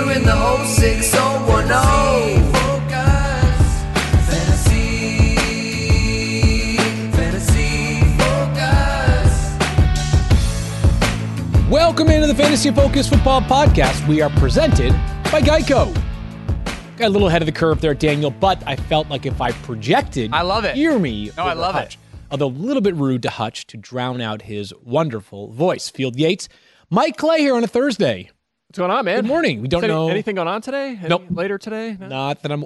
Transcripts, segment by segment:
here in the 06010. Welcome into the Fantasy Focus Football Podcast. We are presented by Geico. Got a little ahead of the curve there, Daniel, but I felt like if I projected, I love it. Hear me. No, I love Hutch. it. Although a little bit rude to Hutch to drown out his wonderful voice. Field Yates, Mike Clay here on a Thursday. What's going on, man? Good morning. We don't know anything going on today. Nope. Later today. No? Not that I'm.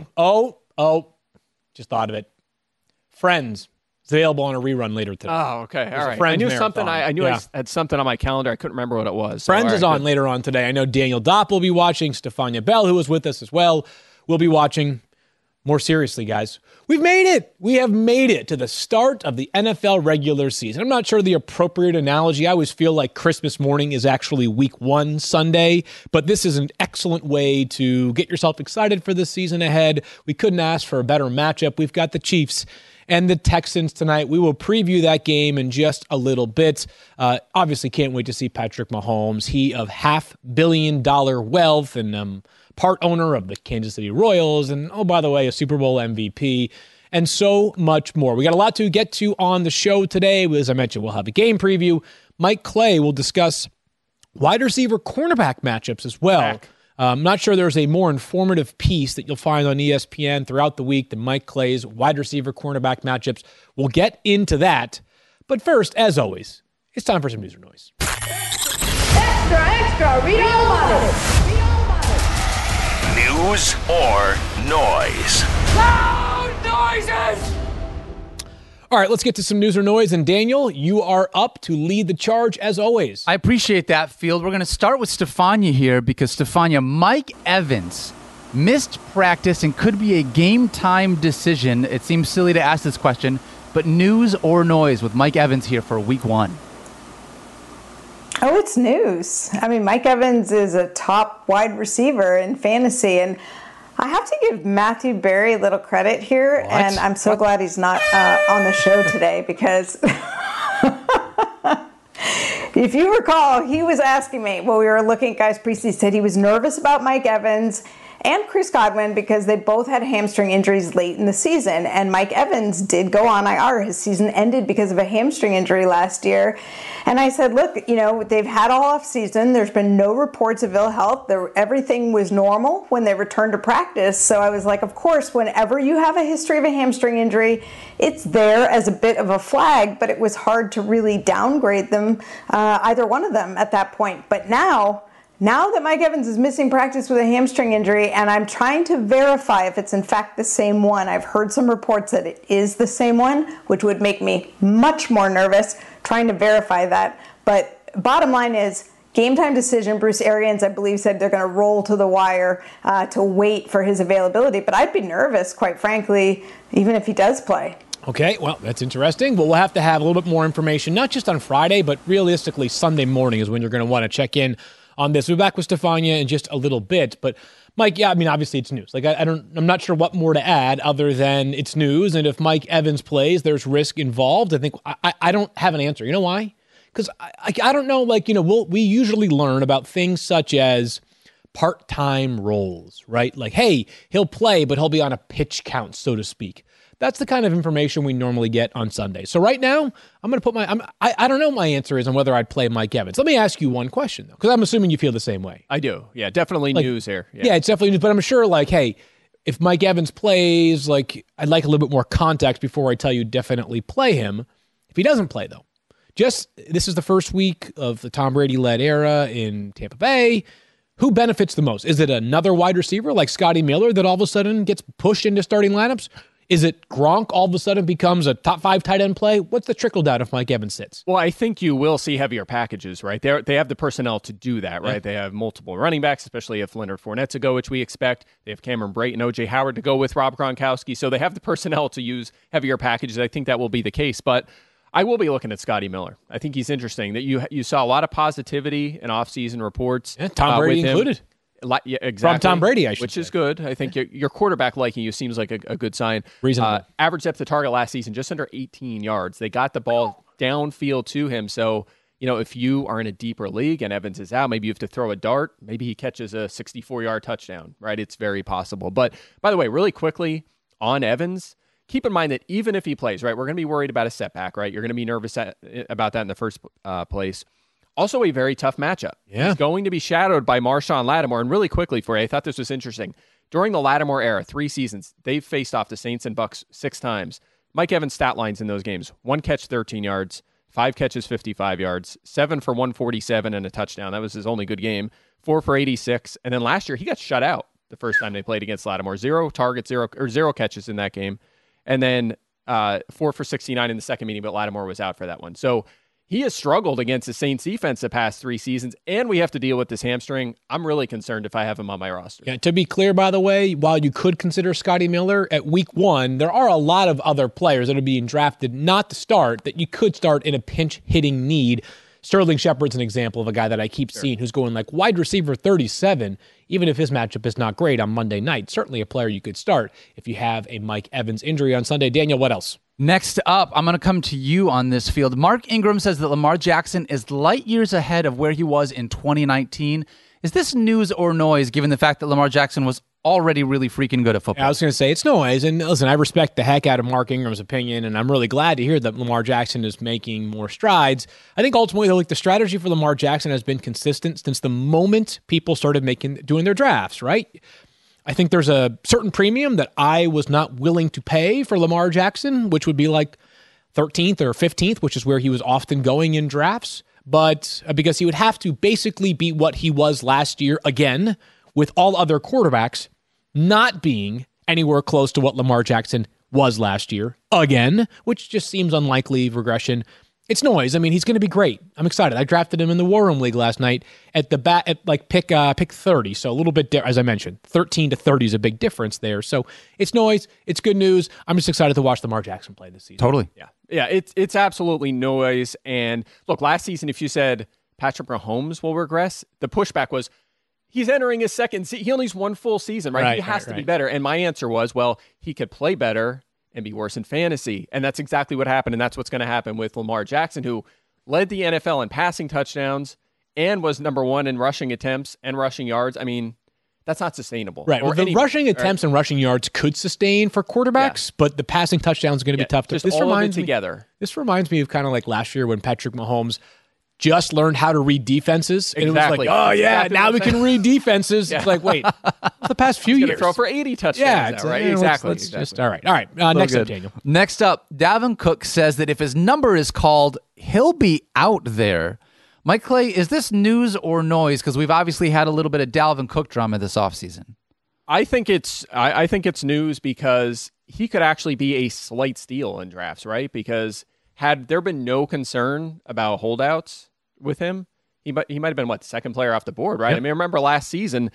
Just thought of it. Friends. It's available on a rerun later today. Oh, okay. All right. Friends I knew marathon. something. I knew I had something on my calendar. I couldn't remember what it was. Friends so, is on later on today. I know Daniel Dopp will be watching. Stefania Bell, who was with us as well, will be watching. More seriously, guys, we've made it. We have made it to the start of the NFL regular season. I'm not sure the appropriate analogy. I always feel like Christmas morning is actually week 1 Sunday, but this is an excellent way to get yourself excited for the season ahead. We couldn't ask for a better matchup. We've got the Chiefs and the Texans tonight. We will preview that game in just a little bit. Obviously, can't wait to see Patrick Mahomes. He of $500 million wealth and part owner of the Kansas City Royals, and oh, by the way, a Super Bowl MVP, and so much more. We got a lot to get to on the show today. As I mentioned, we'll have a game preview. Mike Clay will discuss wide receiver cornerback matchups as well. I'm not sure there's a more informative piece that you'll find on ESPN throughout the week than Mike Clay's wide receiver cornerback matchups. We'll get into that. But first, as always, it's time for some news or noise. Extra, read all about it. News or noise? Loud noises! All right, let's get to some news or noise. And Daniel, you are up to lead the charge as always. I appreciate that, Field. We're going to start with Stefania here because, Stefania, Mike Evans missed practice and could be a game-time decision. It seems silly to ask this question, but news or noise with Mike Evans here for week 1? Oh, it's news. I mean, Mike Evans is a top wide receiver in fantasy, and I have to give Matthew Berry a little credit here, and I'm so glad he's not on the show today because if you recall, he was asking me, we were looking at guys pre-season, he said he was nervous about Mike Evans and Chris Godwin because they both had hamstring injuries late in the season, and Mike Evans did go on IR. His season ended because of a hamstring injury last year. And I said, look, they've had all off season. There's been no reports of ill health. Everything was normal when they returned to practice. So I was like, of course, whenever you have a history of a hamstring injury, it's there as a bit of a flag, but it was hard to really downgrade them, either one of them at that point. But now that Mike Evans is missing practice with a hamstring injury, and I'm trying to verify if it's in fact the same one. I've heard some reports that it is the same one, which would make me much more nervous trying to verify that. But bottom line is, game time decision. Bruce Arians, I believe, said they're going to roll to the wire to wait for his availability. But I'd be nervous, quite frankly, even if he does play. Okay, well, that's interesting. Well, we'll have to have a little bit more information, not just on Friday, but realistically Sunday morning is when you're going to want to check in on this. We'll be back with Stefania in just a little bit. But, Mike, yeah, I mean, obviously it's news. Like, I'm not sure what more to add other than it's news. And if Mike Evans plays, there's risk involved. I think I don't have an answer. You know why? Because I don't know, we usually learn about things such as part-time roles, right? Like, hey, he'll play, but he'll be on a pitch count, so to speak. That's the kind of information we normally get on Sunday. So right now, I'm going to put I don't know what my answer is on whether I'd play Mike Evans. Let me ask you one question, though, because I'm assuming you feel the same way. I do. Yeah, definitely news here. Yeah, it's definitely news. But I'm sure, hey, if Mike Evans plays, I'd like a little bit more context before I tell you definitely play him. If he doesn't play, though, this is the first week of the Tom Brady-led era in Tampa Bay. Who benefits the most? Is it another wide receiver like Scotty Miller that all of a sudden gets pushed into starting lineups? Is it Gronk all of a sudden becomes a top 5 tight end play? What's the trickle down if Mike Evans sits? Well, I think you will see heavier packages, right? They have the personnel to do that, right? Yeah. They have multiple running backs, especially if Leonard Fournette to go, which we expect. They have Cameron Brate and O.J. Howard to go with Rob Gronkowski. So they have the personnel to use heavier packages. I think that will be the case. But I will be looking at Scotty Miller. I think he's interesting. That you saw a lot of positivity in offseason reports. Yeah, Tom Brady included. Yeah, exactly. From Tom Brady, which is good. I think your quarterback liking you seems like a good sign. Reasonable. Average depth of target last season, just under 18 yards. They got the ball downfield to him. So, if you are in a deeper league and Evans is out, maybe you have to throw a dart. Maybe he catches a 64-yard touchdown, right? It's very possible. But by the way, really quickly on Evans, keep in mind that even if he plays, right, we're going to be worried about a setback, right? You're going to be nervous about that in the first place. Also a very tough matchup. Yeah. He's going to be shadowed by Marshawn Lattimore. And really quickly for you, I thought this was interesting. During the Lattimore era, 3 seasons, they've faced off the Saints and Bucks 6 times. Mike Evans' stat lines in those games: 1 catch, 13 yards, 5 catches, 55 yards, 7 for 147 and a touchdown. That was his only good game. 4 for 86. And then last year, he got shut out the first time they played against Lattimore. 0 targets, 0 catches in that game. And then 4 for 69 in the second meeting, but Lattimore was out for that one. So he has struggled against the Saints defense the past 3 seasons, and we have to deal with this hamstring. I'm really concerned if I have him on my roster. Yeah, to be clear, by the way, while you could consider Scotty Miller at week 1, there are a lot of other players that are being drafted not to start that you could start in a pinch-hitting need. Sterling Shepard's an example of a guy that I keep seeing who's going like wide receiver 37, even if his matchup is not great on Monday night. Certainly a player you could start if you have a Mike Evans injury on Sunday. Daniel, what else? Next up, I'm going to come to you on this field. Mark Ingram says that Lamar Jackson is light years ahead of where he was in 2019. Is this news or noise, given the fact that Lamar Jackson was already really freaking good at football? I was going to say it's noise. And listen, I respect the heck out of Mark Ingram's opinion, and I'm really glad to hear that Lamar Jackson is making more strides. I think ultimately, like, the strategy for Lamar Jackson has been consistent since the moment people started doing their drafts, right? I think there's a certain premium that I was not willing to pay for Lamar Jackson, which would be like 13th or 15th, which is where he was often going in drafts. But because he would have to basically be what he was last year again, with all other quarterbacks not being anywhere close to what Lamar Jackson was last year again, which just seems unlikely regression. It's noise. I mean, he's going to be great. I'm excited. I drafted him in the War Room League last night at the pick 30. So a little bit, as I mentioned, 13 to 30 is a big difference there. So it's noise. It's good news. I'm just excited to watch Lamar Jackson play this season. Totally. Yeah. It's absolutely noise. And look, last season, if you said Patrick Mahomes will regress, the pushback was he's entering his second season. He only has 1 full season, right? He has to be better. And my answer was, well, he could play better and be worse in fantasy. And that's exactly what happened. And that's what's going to happen with Lamar Jackson, who led the NFL in passing touchdowns and was number 1 in rushing attempts and rushing yards. I mean, that's not sustainable. Right. Well, the rushing attempts and rushing yards could sustain for quarterbacks, but the passing touchdowns are going to be tough. Just all of it together. This reminds me of kind of like last year when Patrick Mahomes just learned how to read defenses. And Exactly. it was like, oh, yeah, Exactly now we can read defenses. It's like, wait, the past few years. Throw for 80 touchdowns now, right? Exactly. Let's just, all right. Next up, Daniel. Next up, Dalvin Cook says that if his number is called, he'll be out there. Mike Clay, is this news or noise? Because we've obviously had a little bit of Dalvin Cook drama this offseason. I think it's news because he could actually be a slight steal in drafts, right? Because had there been no concern about holdouts with him, he might have been second player off the board, right? Yep. I mean, remember last season,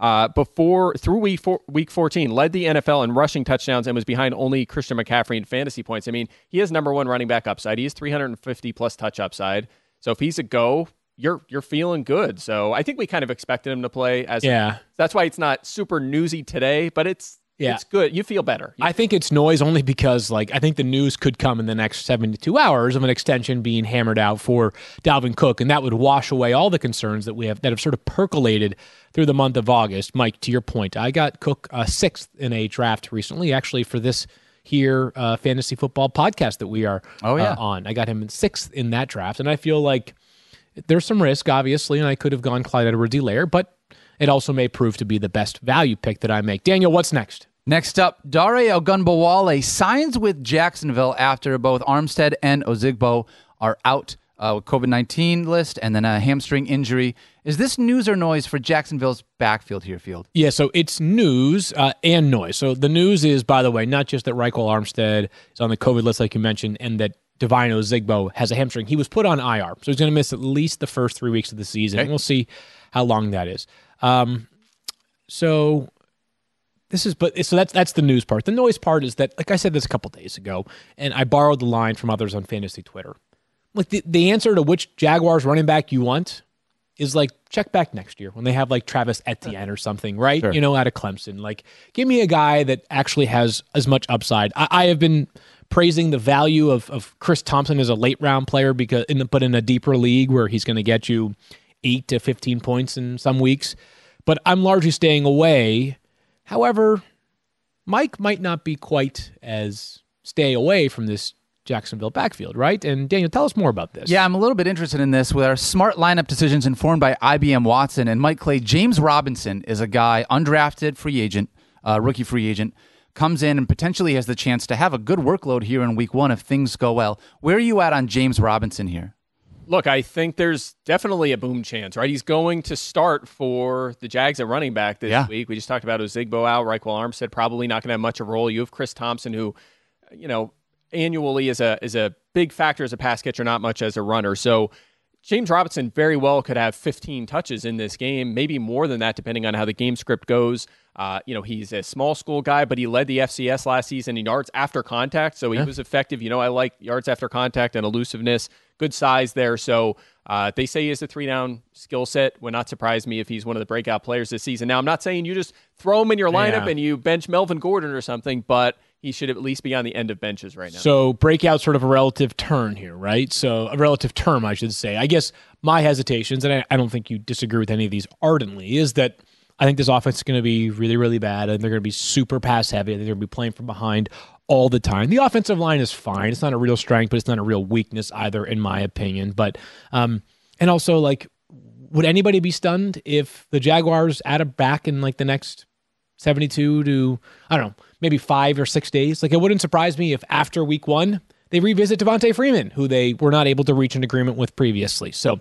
through week 14, led the NFL in rushing touchdowns and was behind only Christian McCaffrey in fantasy points. I mean, he has number 1 running back upside. He has 350 plus touch upside. So if he's a go, you're feeling good. So I think we kind of expected him to play as that's why it's not super newsy today, but it's good. You feel better. I think it's noise only because, I think the news could come in the next 72 hours of an extension being hammered out for Dalvin Cook, and that would wash away all the concerns that have sort of percolated through the month of August. Mike, to your point, I got Cook 6th in a draft recently, actually, for this here fantasy football podcast that we are on. I got him 6th in that draft, and I feel like there's some risk, obviously, and I could have gone Clyde Edwards-Helaire, but it also may prove to be the best value pick that I make. Daniel, what's next? Next up, Dare Ogunbowale signs with Jacksonville after both Armstead and Ozigbo are out with COVID-19 list and then a hamstring injury. Is this news or noise for Jacksonville's backfield here, Field? Yeah, so it's news and noise. So the news is, by the way, not just that Ryquell Armstead is on the COVID list, like you mentioned, and that Devine Ozigbo has a hamstring. He was put on IR, so he's going to miss at least the first 3 weeks of the season. Okay. We'll see how long that is. So that's the news part. The noise part is that, like I said this a couple days ago, and I borrowed the line from others on fantasy Twitter. Like the answer to which Jaguars running back you want is check back next year when they have Travis Etienne or something, right? Sure. Out of Clemson. Give me a guy that actually has as much upside. I have been praising the value of Chris Thompson as a late round player but in a deeper league where he's going to get you 8 to 15 points in some weeks. But I'm largely staying away. However, Mike might not be quite as stay away from this Jacksonville backfield, right? And Daniel, tell us more about this. Yeah, I'm a little bit interested in this with our smart lineup decisions informed by IBM Watson and Mike Clay. James Robinson is a guy, undrafted free agent, rookie free agent, comes in and potentially has the chance to have a good workload here in week 1 if things go well. Where are you at on James Robinson here? Look, I think there's definitely a boom chance, right? He's going to start for the Jags at running back this week. We just talked about Ozigbo out, Raekwon Armstead probably not going to have much of a role. You have Chris Thompson, who, annually is a big factor as a pass catcher, not much as a runner. So James Robinson very well could have 15 touches in this game, maybe more than that, depending on how the game script goes. He's a small school guy, but he led the FCS last season in yards after contact, so he was effective. I like yards after contact and elusiveness, good size there. So they say he has a 3-down skill set. Would not surprise me if he's one of the breakout players this season. Now, I'm not saying you just throw him in your lineup and you bench Melvin Gordon or something, but he should at least be on the end of benches right now. So breakout, sort of a relative term here, right? So a relative term, I should say. I guess my hesitations, and I don't think you disagree with any of these ardently, is that I think this offense is going to be really, really bad, and they're going to be super pass heavy. They're going to be playing from behind all the time. The offensive line is fine. It's not a real strength, but it's not a real weakness either, in my opinion. But and also, would anybody be stunned if the Jaguars add a back in the next 72 to, I don't know, maybe 5 or 6 days? It wouldn't surprise me if after week 1 they revisit Devontae Freeman, who they were not able to reach an agreement with previously. So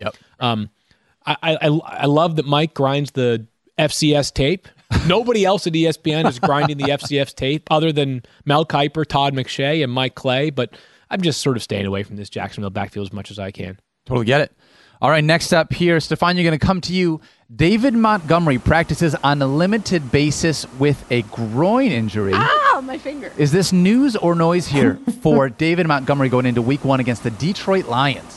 I love that Mike grinds the FCS tape. Nobody else at ESPN is grinding the FCS tape other than Mel Kiper, Todd McShay, and Mike Clay. But I'm just sort of staying away from this Jacksonville backfield as much as I can. Totally get it. All right, next up here, Stefan, you're going to come to you. David Montgomery practices on a limited basis with a groin injury. Ow, my finger. Is this news or noise here for David Montgomery going into week 1 against the Detroit Lions?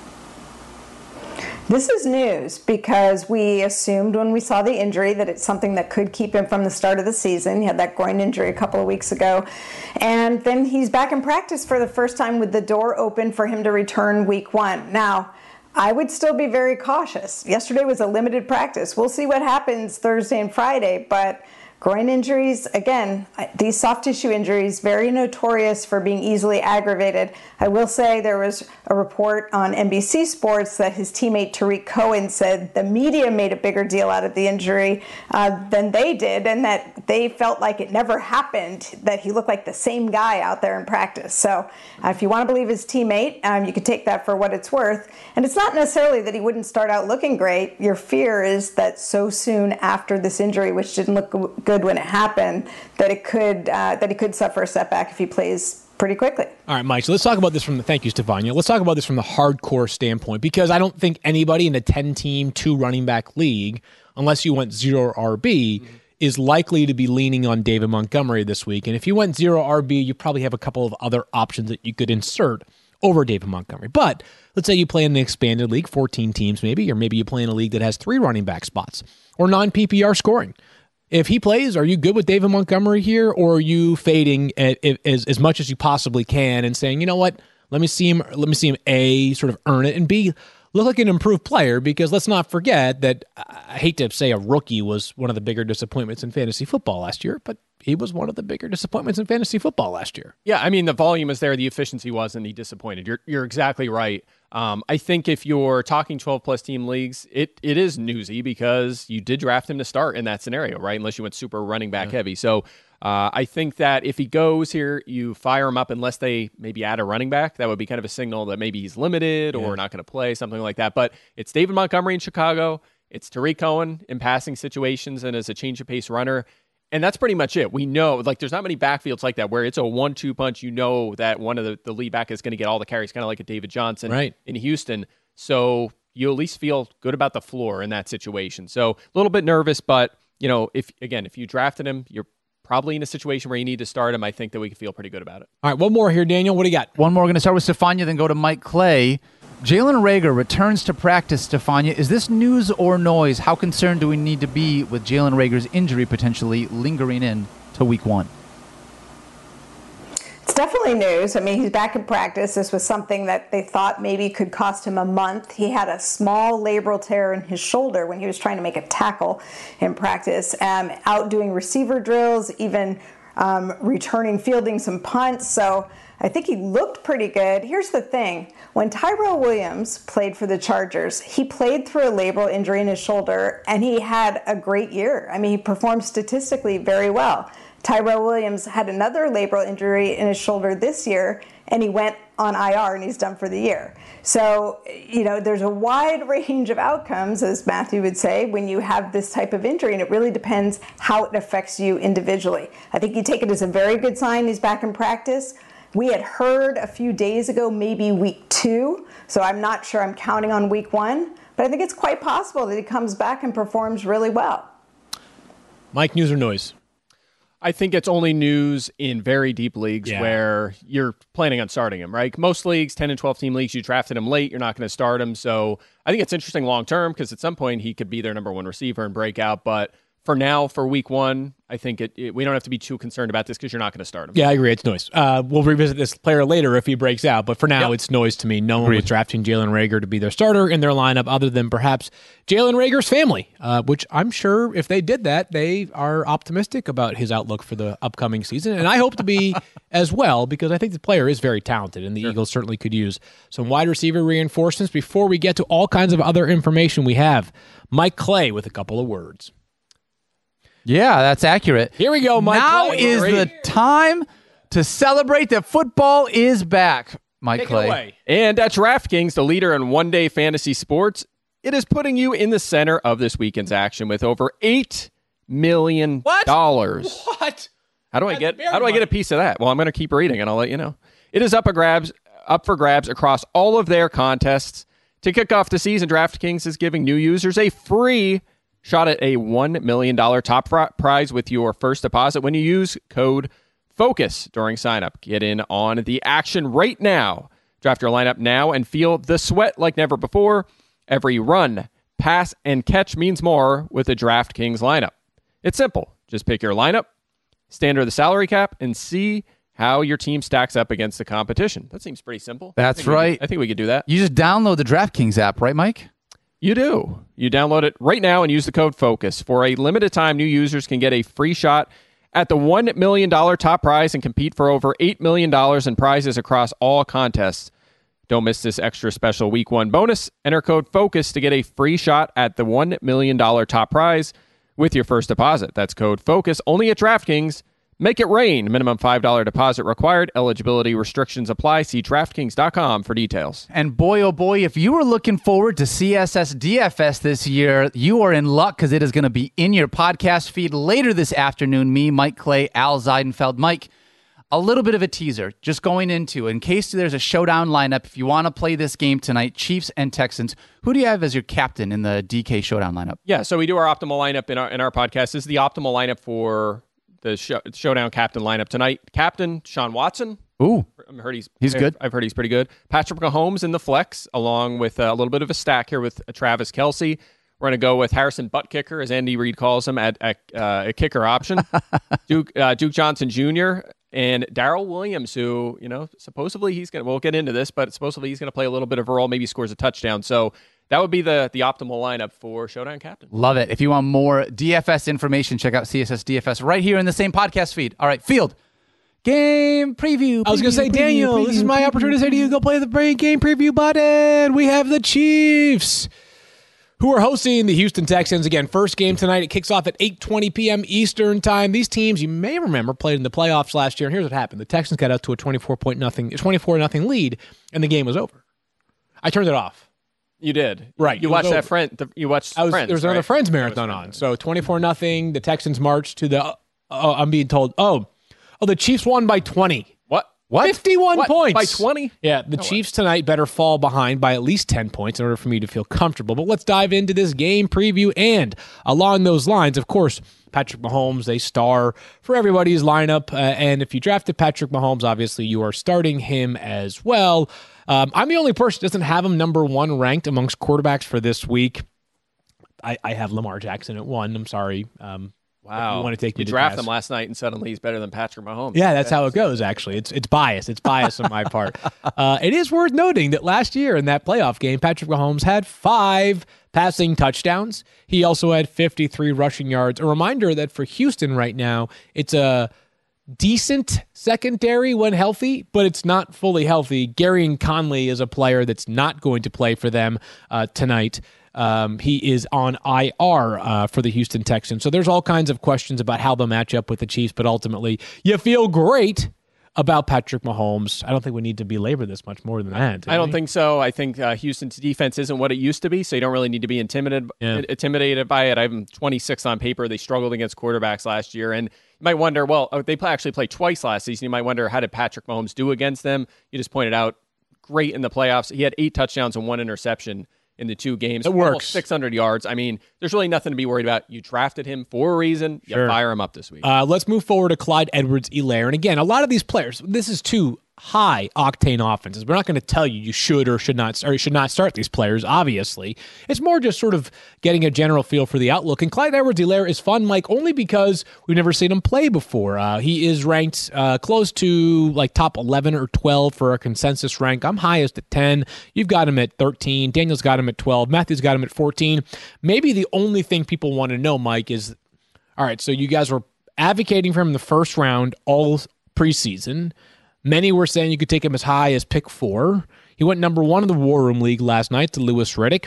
This is news because we assumed when we saw the injury that it's something that could keep him from the start of the season. He had that groin injury a couple of weeks ago. And then he's back in practice for the first time with the door open for him to return week 1. Now, I would still be very cautious. Yesterday was a limited practice. We'll see what happens Thursday and Friday, but groin injuries, again, these soft tissue injuries, very notorious for being easily aggravated. I will say there was a report on NBC Sports that his teammate Tariq Cohen said the media made a bigger deal out of the injury than they did, and that they felt like it never happened, that he looked like the same guy out there in practice. So if you want to believe his teammate, you could take that for what it's worth. And it's not necessarily that he wouldn't start out looking great. Your fear is that so soon after this injury, which didn't look good when it happened, that he could suffer a setback if he plays pretty quickly. All right, Mike, so let's talk about this thank you, Stefania. Let's talk about this from the hardcore standpoint, because I don't think anybody in a 10-team, 2-running back league, unless you went 0 RB, is likely to be leaning on David Montgomery this week. And if you went 0 RB, you probably have a couple of other options that you could insert over David Montgomery. But let's say you play in the expanded league, 14 teams maybe, or maybe you play in a league that has 3 running back spots or non-PPR scoring. If he plays, are you good with David Montgomery here, or are you fading as much as you possibly can and saying, you know what, let me see him A, sort of earn it, and B, look like an improved player? Because let's not forget that I hate to say a rookie was one of the bigger disappointments in fantasy football last year, but he was one of the bigger disappointments in fantasy football last year. Yeah, I mean, the volume is there, the efficiency wasn't, he disappointed. You're exactly right. I think if you're talking 12-plus team leagues, it is newsy because you did draft him to start in that scenario, right? Unless you went super running back heavy. So I think that if he goes here, you fire him up unless they maybe add a running back. That would be kind of a signal that maybe he's limited or not going to play, something like that. But it's David Montgomery in Chicago. It's Tariq Cohen in passing situations and as a change-of-pace runner. And that's pretty much it. We know, there's not many backfields like that where it's a 1-2 punch. You know that one of the lead back is going to get all the carries, kind of like a David Johnson in Houston. So you at least feel good about the floor in that situation. So a little bit nervous, but, if you drafted him, you're probably in a situation where you need to start him. I think that we can feel pretty good about it. All right, one more here, Daniel. What do you got? One more. We're going to start with Stefania, then go to Mike Clay. Jalen Reagor returns to practice, Stefania. Is this news or noise? How concerned do we need to be with Jalen Reagor's injury potentially lingering in to week 1? It's definitely news. I mean, he's back in practice. This was something that they thought maybe could cost him a month. He had a small labral tear in his shoulder when he was trying to make a tackle in practice, out doing receiver drills, even returning, fielding some punts. So I think he looked pretty good. Here's the thing. When Tyrell Williams played for the Chargers, he played through a labral injury in his shoulder, and he had a great year. I mean, he performed statistically very well. Tyrell Williams had another labral injury in his shoulder this year, and he went on IR, and he's done for the year. So, there's a wide range of outcomes, as Matthew would say, when you have this type of injury, and it really depends how it affects you individually. I think you take it as a very good sign he's back in practice. We had heard a few days ago, maybe week 2, so I'm not sure I'm counting on week 1, but I think it's quite possible that he comes back and performs really well. Mike, news or noise? I think it's only news in very deep leagues where you're planning on starting him, right? Most leagues, 10 and 12 team leagues, you drafted him late, you're not going to start him. So I think it's interesting long term because at some point he could be their number 1 receiver and break out. But for now, for week 1, I think we don't have to be too concerned about this because you're not going to start him. Yeah, I agree. It's noise. We'll revisit this player later if he breaks out, but for now, It's noise to me. No one was drafting Jalen Reagor to be their starter in their lineup other than perhaps Jalen Reagor's family, which I'm sure if they did that, they are optimistic about his outlook for the upcoming season, and I hope to be as well because I think the player is very talented, and the Eagles certainly could use some wide receiver reinforcements. Before we get to all kinds of other information we have, Mike Clay with a couple of words. Yeah, that's accurate. Here we go, Mike. Now is the time to celebrate that football is back, Mike Clay. Away. And at DraftKings, the leader in one-day fantasy sports, it is putting you in the center of this weekend's action with over $8 million. What? How do I get a piece of that? Well, I'm going to keep reading and I'll let you know. It is up for grabs across all of their contests. To kick off the season, DraftKings is giving new users a free shot at a $1 million top prize with your first deposit when you use code FOCUS during signup. Get in on the action right now. Draft your lineup now and feel the sweat like never before. Every run, pass, and catch means more with a DraftKings lineup. It's simple. Just pick your lineup, stand under the salary cap, and see how your team stacks up against the competition. That seems pretty simple. That's right. I think we could do that. You just download the DraftKings app, right, Mike? You do. You download it right now and use the code FOCUS. For a limited time, new users can get a free shot at the $1 million top prize and compete for over $8 million in prizes across all contests. Don't miss this extra special Week 1 bonus. Enter code FOCUS to get a free shot at the $1 million top prize with your first deposit. That's code FOCUS only at DraftKings. Make it rain. Minimum $5 deposit required. Eligibility restrictions apply. See DraftKings.com for details. And boy, oh boy, if you were looking forward to CSS DFS this year, you are in luck because it is going to be in your podcast feed later this afternoon. Me, Mike Clay, Al Zeidenfeld. Mike, a little bit of a teaser just going into, in case there's a showdown lineup, if you want to play this game tonight, Chiefs and Texans, who do you have as your captain in the DK showdown lineup? Yeah, so we do our optimal lineup in our podcast. This is the optimal lineup for the showdown captain lineup tonight. Captain Sean Watson. Ooh, I've heard he's good. I've heard he's pretty good. Patrick Mahomes in the flex, along with a little bit of a stack here with Travis Kelce. We're going to go with Harrison Butt Kicker, as Andy Reid calls him, at a kicker option. Duke Johnson Jr. and Darrell Williams, who supposedly we'll get into this, but supposedly he's going to play a little bit of a role, maybe scores a touchdown. So that would be the optimal lineup for Showdown Captain. Love it. If you want more DFS information, check out CSS DFS right here in the same podcast feed. All right, Field. Game preview. I was going to say, Daniel, this is my opportunity to say to you, go play the game preview button. We have the Chiefs, who are hosting the Houston Texans. Again, first game tonight. It kicks off at 8:20 p.m. Eastern time. These teams, you may remember, played in the playoffs last year. And here's what happened. The Texans got out to a 24-0 lead, and the game was over. I turned it off. You did. Right. You watched that Friends. You watched Friends. There was another Friends marathon on. So 24-0. The Texans marched to the, I'm being told, the Chiefs won by 20. What? 51 points. By 20? Yeah, the Chiefs tonight better fall behind by at least 10 points in order for me to feel comfortable. But let's dive into this game preview. And along those lines, of course, Patrick Mahomes, a star for everybody's lineup. And if you drafted Patrick Mahomes, obviously you are starting him as well. I'm the only person that doesn't have him number 1 ranked amongst quarterbacks for this week. I have Lamar Jackson at 1. I'm sorry. Wow. You want to take me You to draft task. him last night, and suddenly he's better than Patrick Mahomes. Yeah, that's how it goes, actually. It's bias. It's bias on my part. It is worth noting that last year in that playoff game, Patrick Mahomes had 5 passing touchdowns. He also had 53 rushing yards. A reminder that for Houston right now, it's a decent secondary when healthy, but it's not fully healthy. Garyon Conley is a player that's not going to play for them tonight. He is on IR for the Houston Texans. So there's all kinds of questions about how they'll match up with the Chiefs, but ultimately you feel great about Patrick Mahomes. I don't think we need to belabor this much more than that. I don't think so. I think Houston's defense isn't what it used to be, so you don't really need to be intimidated by it. I have them 26 on paper. They struggled against quarterbacks last year, and you might wonder, they actually played twice last season. You might wonder, how did Patrick Mahomes do against them? You just pointed out, great in the playoffs. He had 8 touchdowns and 1 interception in the 2 games. It works. Almost 600 yards. I mean, there's really nothing to be worried about. You drafted him for a reason. You fire him up this week. Let's move forward to Clyde Edwards-Helaire. And again, a lot of these players, this is 2 high-octane offenses. We're not going to tell you should or should not start these players, obviously. It's more just sort of getting a general feel for the outlook. And Clyde Edwards-Helaire is fun, Mike, only because we've never seen him play before. He is ranked close to like top 11 or 12 for a consensus rank. I'm highest at 10. You've got him at 13. Daniel's got him at 12. Matthew's got him at 14. Maybe the only thing people want to know, Mike, is, all right, so you guys were advocating for him in the first round all preseason. Many were saying you could take him as high as pick 4. He went number 1 in the War Room League last night to Louis Riddick.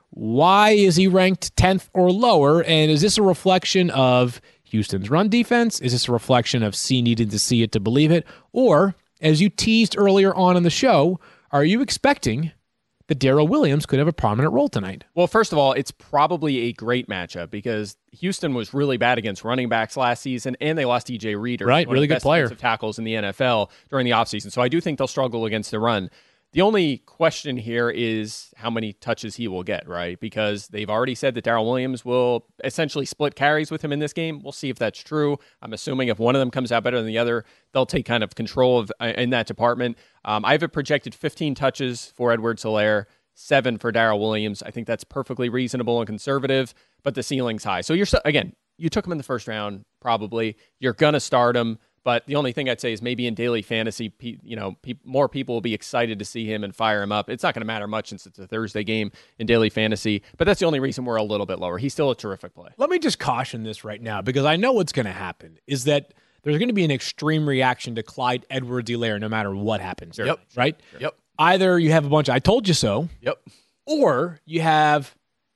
Why is he ranked 10th or lower? And is this a reflection of Houston's run defense? Is this a reflection of needing to see it to believe it? Or, as you teased earlier on in the show, are you expecting that Darrell Williams could have a prominent role tonight? Well, first of all, it's probably a great matchup because Houston was really bad against running backs last season, and they lost DJ Reader, right? Really good player, defensive tackles in the NFL during the offseason. So I do think they'll struggle against the run. The only question here is how many touches he will get, right? Because they've already said that Darrell Williams will essentially split carries with him in this game. We'll see if that's true. I'm assuming if one of them comes out better than the other, they'll take kind of control of in that department. I have it projected 15 touches for Edwards-Helaire, 7 for Darrell Williams. I think that's perfectly reasonable and conservative, but the ceiling's high. So you took him in the first round, probably. You're going to start him. But the only thing I'd say is maybe in daily fantasy, more people will be excited to see him and fire him up. It's not going to matter much since it's a Thursday game in daily fantasy, but that's the only reason we're a little bit lower. He's still a terrific play. Let me just caution this right now because I know what's going to happen is that there's going to be an extreme reaction to Clyde Edwards-Helaire no matter what happens. Yep. Right? Yep. Either you have a bunch of I told you so. Yep. Or you have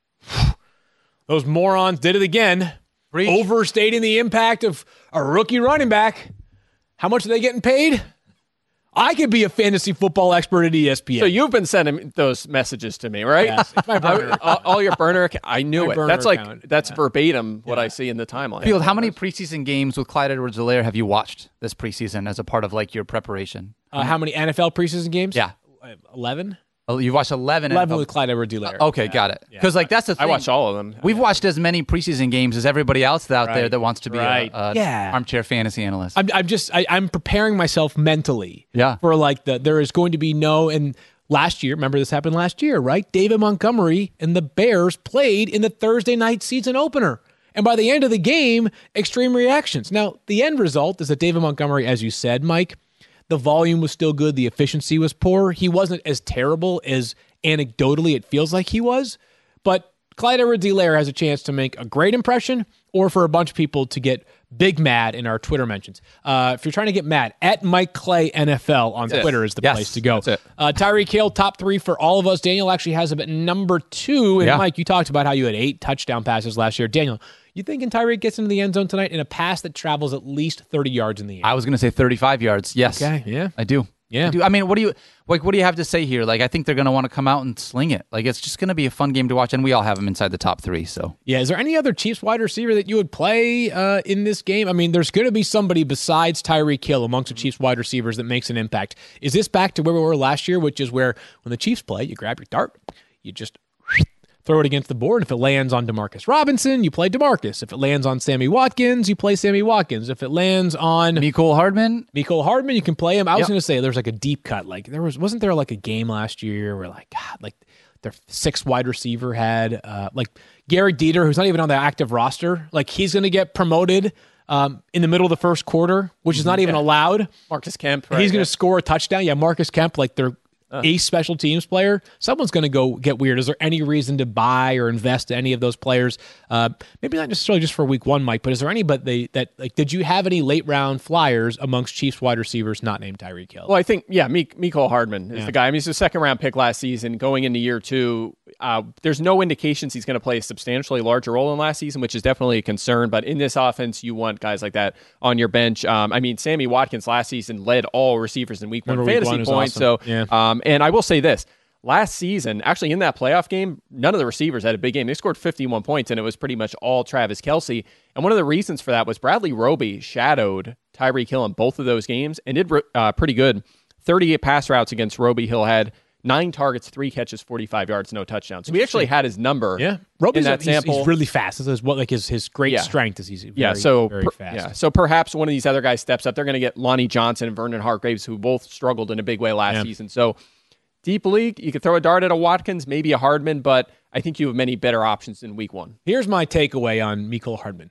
those morons did it again. Overstating the impact of a rookie running back. How much are they getting paid? I could be a fantasy football expert at ESPN. So you've been sending those messages to me, right? Yes, it's my burner. all your burner. I knew it. That's account. That's verbatim what I see in the timeline. Field, how many preseason games with Clyde Edwards-Helaire have you watched this preseason as a part of like your preparation? How many NFL preseason games? Yeah. 11? Oh, you watched 11. 11 with Clyde Edwards-Helaire. Okay, got it. Because that's the thing. I watched all of them. We've watched as many preseason games as everybody else out there that wants to be a armchair fantasy analyst. I'm preparing myself mentally. Yeah. For there is going to be and last year, remember this happened last year, right? David Montgomery and the Bears played in the Thursday night season opener. And by the end of the game, extreme reactions. Now, the end result is that David Montgomery, as you said, Mike, the volume was still good. The efficiency was poor. He wasn't as terrible as anecdotally it feels like he was. But Clyde Edwards-Helaire has a chance to make a great impression or for a bunch of people to get big mad in our Twitter mentions. If you're trying to get mad, at Mike Clay NFL on Twitter is the place to go. Tyreek Hill, top 3 for all of us. Daniel actually has him at number 2. And Mike, you talked about how you had 8 touchdown passes last year. Daniel, you thinking Tyreek gets into the end zone tonight in a pass that travels at least 30 yards in the air? I was going to say 35 yards. Yes. Okay, yeah. I do. Yeah. I mean, what do you have to say here? Like, I think they're going to want to come out and sling it. Like, it's just going to be a fun game to watch, and we all have them inside the top 3. So yeah, is there any other Chiefs wide receiver that you would play in this game? I mean, there's going to be somebody besides Tyreek Hill amongst the Chiefs wide receivers that makes an impact. Is this back to where we were last year, which is where when the Chiefs play, you grab your dart, you just throw it against the board. If it lands on Demarcus Robinson, you play Demarcus. If it lands on Sammy Watkins, you play Sammy Watkins. If it lands on Mecole Hardman, you can play him. I was going to say there's like a deep cut. Like wasn't there like a game last year where their sixth wide receiver had like Gary Dieter, who's not even on the active roster. Like he's going to get promoted in the middle of the first quarter, which is not even allowed. Marcus Kemp. He's going to score a touchdown. Yeah, Marcus Kemp, like their ace special teams player. Someone's going to go get weird. Is there any reason to buy or invest in any of those players? Maybe not necessarily just for week one, Mike, but is there anybody that did you have any late round flyers amongst Chiefs wide receivers not named Tyreek Hill? Well, I think, Mecole Hardman is the guy. I mean, he's a second round pick last season. Going into year two, there's no indications he's going to play a substantially larger role than last season, which is definitely a concern. But in this offense, you want guys like that on your bench. I mean, Sammy Watkins last season led all receivers in week one fantasy points. Awesome. So, and I will say this. Last season, actually in that playoff game, none of the receivers had a big game. They scored 51 points, and it was pretty much all Travis Kelce. And one of the reasons for that was Bradley Roby shadowed Tyreek Hill in both of those games and did pretty good. 38 pass routes against Roby. Hill had 9 targets, 3 catches, 45 yards, no touchdowns. So we actually had his number. Yeah, Roby's in that sample. He's really fast. This is what like his great strength is. He's very fast. Yeah, so perhaps one of these other guys steps up. They're going to get Lonnie Johnson and Vernon Hargreaves, who both struggled in a big way last season. So deep league, you could throw a dart at a Watkins, maybe a Hardman, but I think you have many better options in week one. Here's my takeaway on Mecole Hardman.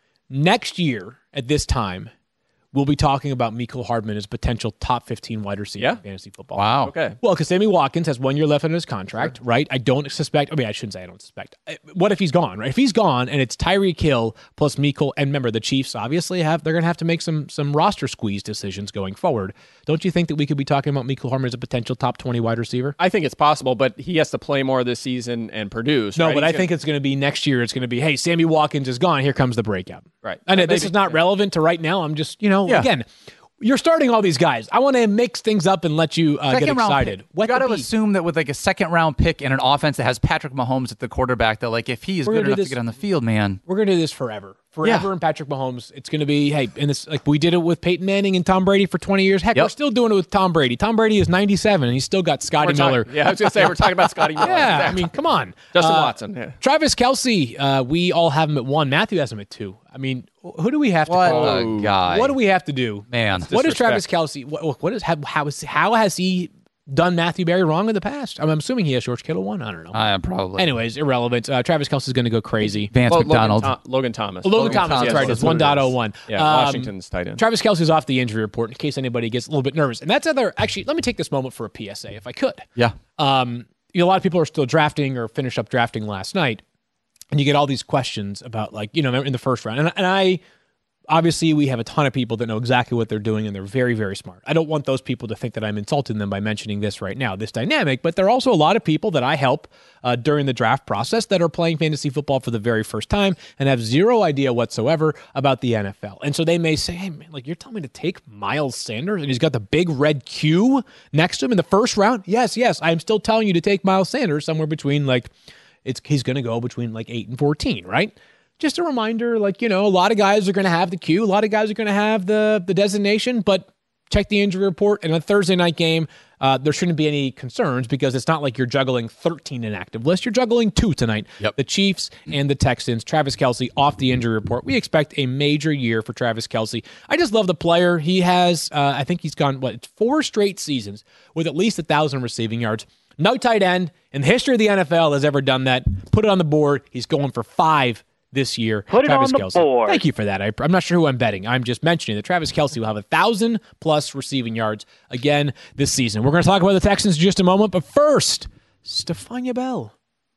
Next year at this time, we'll be talking about Mecole Hardman as potential top 15 wide receiver in fantasy football. Wow. Okay. Well, because Sammy Watkins has 1 year left on his contract, right? I don't suspect. I mean, I shouldn't say I don't suspect. What if he's gone, right? If he's gone and it's Tyreek Hill plus Mecole, and remember, the Chiefs obviously they're going to have to make some roster squeeze decisions going forward. Don't you think that we could be talking about Mecole Hardman as a potential top 20 wide receiver? I think it's possible, but he has to play more this season and produce. No, right? but I think it's going to be next year. It's going to be, hey, Sammy Watkins is gone. Here comes the breakout. Right. I know this is not relevant to right now. I'm just, again, you're starting all these guys. I want to mix things up and let you get excited. You got to assume that with like a second round pick in an offense that has Patrick Mahomes at the quarterback, that like if he is good enough to get on the field, man, we're gonna do this forever. In Patrick Mahomes. It's gonna be and this like we did it with Peyton Manning and Tom Brady for 20 years. Heck, we're still doing it with Tom Brady. Tom Brady is 97 and he's still got Scotty Miller. I was gonna say we're talking about Scotty Miller. Yeah, I mean, come on, Justin Watson. Yeah. Travis Kelce. We all have him at 1. Matthew has him at 2. I mean, who do we have to call? What a guy. What do we have to do, man? What is Travis Kelce? What is how has he done Matthew Berry wrong in the past? I'm assuming he has George Kittle 1. I don't know. Probably. Anyways, irrelevant. Travis Kelce is going to go crazy. Vance McDonald. Logan Thomas. Logan Thomas, that's right. It's 1.01. Yeah, Washington's tight end. Travis Kelce is off the injury report in case anybody gets a little bit nervous. And that's actually, let me take this moment for a PSA if I could. Yeah. A lot of people are still drafting or finished up drafting last night. And you get all these questions about in the first round. And I obviously, we have a ton of people that know exactly what they're doing, and they're very, very smart. I don't want those people to think that I'm insulting them by mentioning this right now, this dynamic, but there are also a lot of people that I help during the draft process that are playing fantasy football for the very first time and have zero idea whatsoever about the NFL. And so they may say, hey, man, you're telling me to take Miles Sanders, and he's got the big red Q next to him in the first round? Yes, I'm still telling you to take Miles Sanders somewhere between, he's going to go between 8 and 14, right? Just a reminder, a lot of guys are going to have the Q. A lot of guys are going to have the designation, but check the injury report. And a Thursday night game, there shouldn't be any concerns because it's not like you're juggling 13 inactive lists. You're juggling 2 tonight. Yep. The Chiefs and the Texans. Travis Kelce off the injury report. We expect a major year for Travis Kelce. I just love the player. He has, I think he's gone, 4 straight seasons with at least 1,000 receiving yards. No tight end in the history of the NFL has ever done that. Put it on the board. He's going for 5 this year. Put Travis it on the Kelce. board. Thank you for that. I'm not sure who I'm betting. I'm just mentioning that Travis Kelce will have 1,000+ receiving yards again this season. We're going to talk about the Texans in just a moment, but first, Stephania Bell.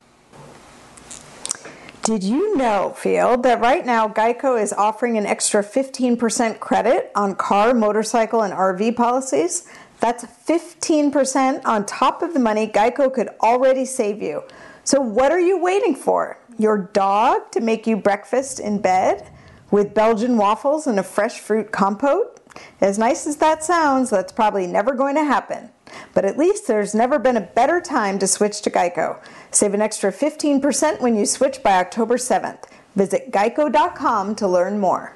Did you know, Field, that right now Geico is offering an extra 15% credit on car, motorcycle, and RV policies? That's 15% on top of the money Geico could already save you. So what are you waiting for? Your dog to make you breakfast in bed with Belgian waffles and a fresh fruit compote? As nice as that sounds, that's probably never going to happen. But at least there's never been a better time to switch to Geico. Save an extra 15% when you switch by October 7th. Visit geico.com to learn more.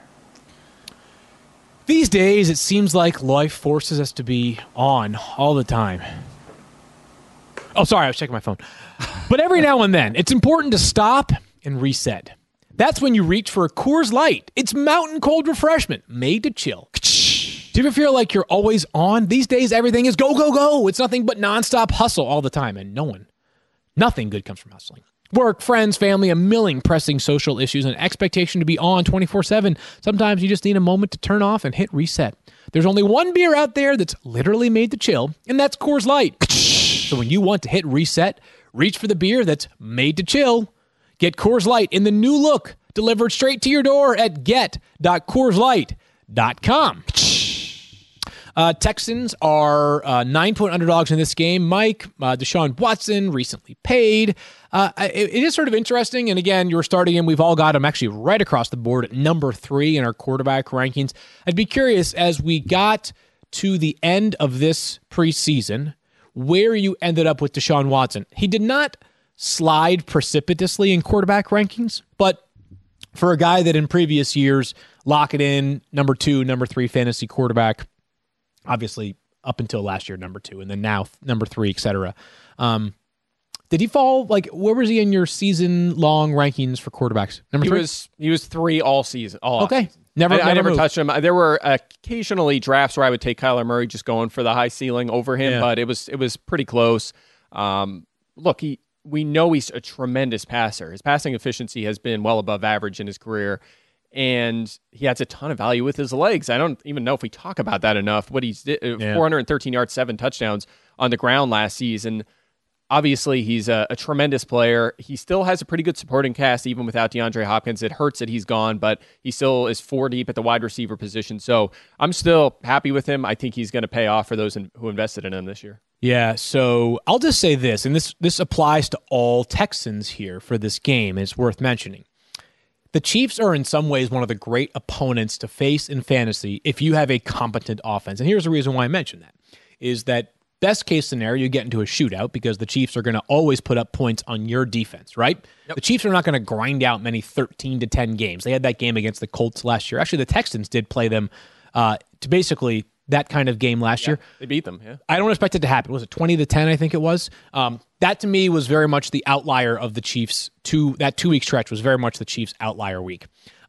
These days, it seems like life forces us to be on all the time. Oh, sorry, I was checking my phone. But every now and then, it's important to stop and reset. That's when you reach for a Coors Light. It's mountain cold refreshment made to chill. Do you ever feel like you're always on? These days, everything is go, go, go. It's nothing but nonstop hustle all the time, and no one Nothing good comes from hustling. Work, friends, family, a million pressing social issues, and expectation to be on 24/7. Sometimes you just need a moment to turn off and hit reset. There's only one beer out there that's literally made to chill, and that's Coors Light. So when you want to hit reset, reach for the beer that's made to chill. Get Coors Light in the new look, delivered straight to your door at get.coorslight.com. Texans are 9-point underdogs in this game. Mike, Deshaun Watson recently paid. It is sort of interesting. And again, you're starting him. We've all got him actually right across the board at number 3 in our quarterback rankings. I'd be curious, as we got to the end of this preseason, where you ended up with Deshaun Watson. He did not slide precipitously in quarterback rankings, but for a guy that in previous years, lock it in, number 2, number 3 fantasy quarterback, obviously up until last year, number 2, and then now number 3, et cetera. Did he fall, like, where was he in your season-long rankings for quarterbacks? Number 3? He was 3 all season. Okay. I never moved. touched him. There were occasionally drafts where I would take Kyler Murray just going for the high ceiling over him, but it was pretty close. Look, we know he's a tremendous passer. His passing efficiency has been well above average in his career, and he has a ton of value with his legs. I don't even know if we talk about that enough. What he's 413 yards, 7 touchdowns on the ground last season. Obviously, he's a tremendous player. He still has a pretty good supporting cast, even without DeAndre Hopkins. It hurts that he's gone, but he still is 4 deep at the wide receiver position. So I'm still happy with him. I think he's going to pay off for those who invested in him this year. Yeah, so I'll just say this, and this applies to all Texans here for this game, and it's worth mentioning. The Chiefs are in some ways one of the great opponents to face in fantasy if you have a competent offense. And here's the reason why I mention that, is that best case scenario, you get into a shootout because the Chiefs are going to always put up points on your defense, right? Yep. The Chiefs are not going to grind out many 13-10 games. They had that game against the Colts last year. Actually, the Texans did play them to basically that kind of game last year. They beat them, yeah. I don't expect it to happen. Was it 20-10, I think it was? That, to me, was very much the outlier of the Chiefs. That 2-week stretch was very much the Chiefs' outlier week.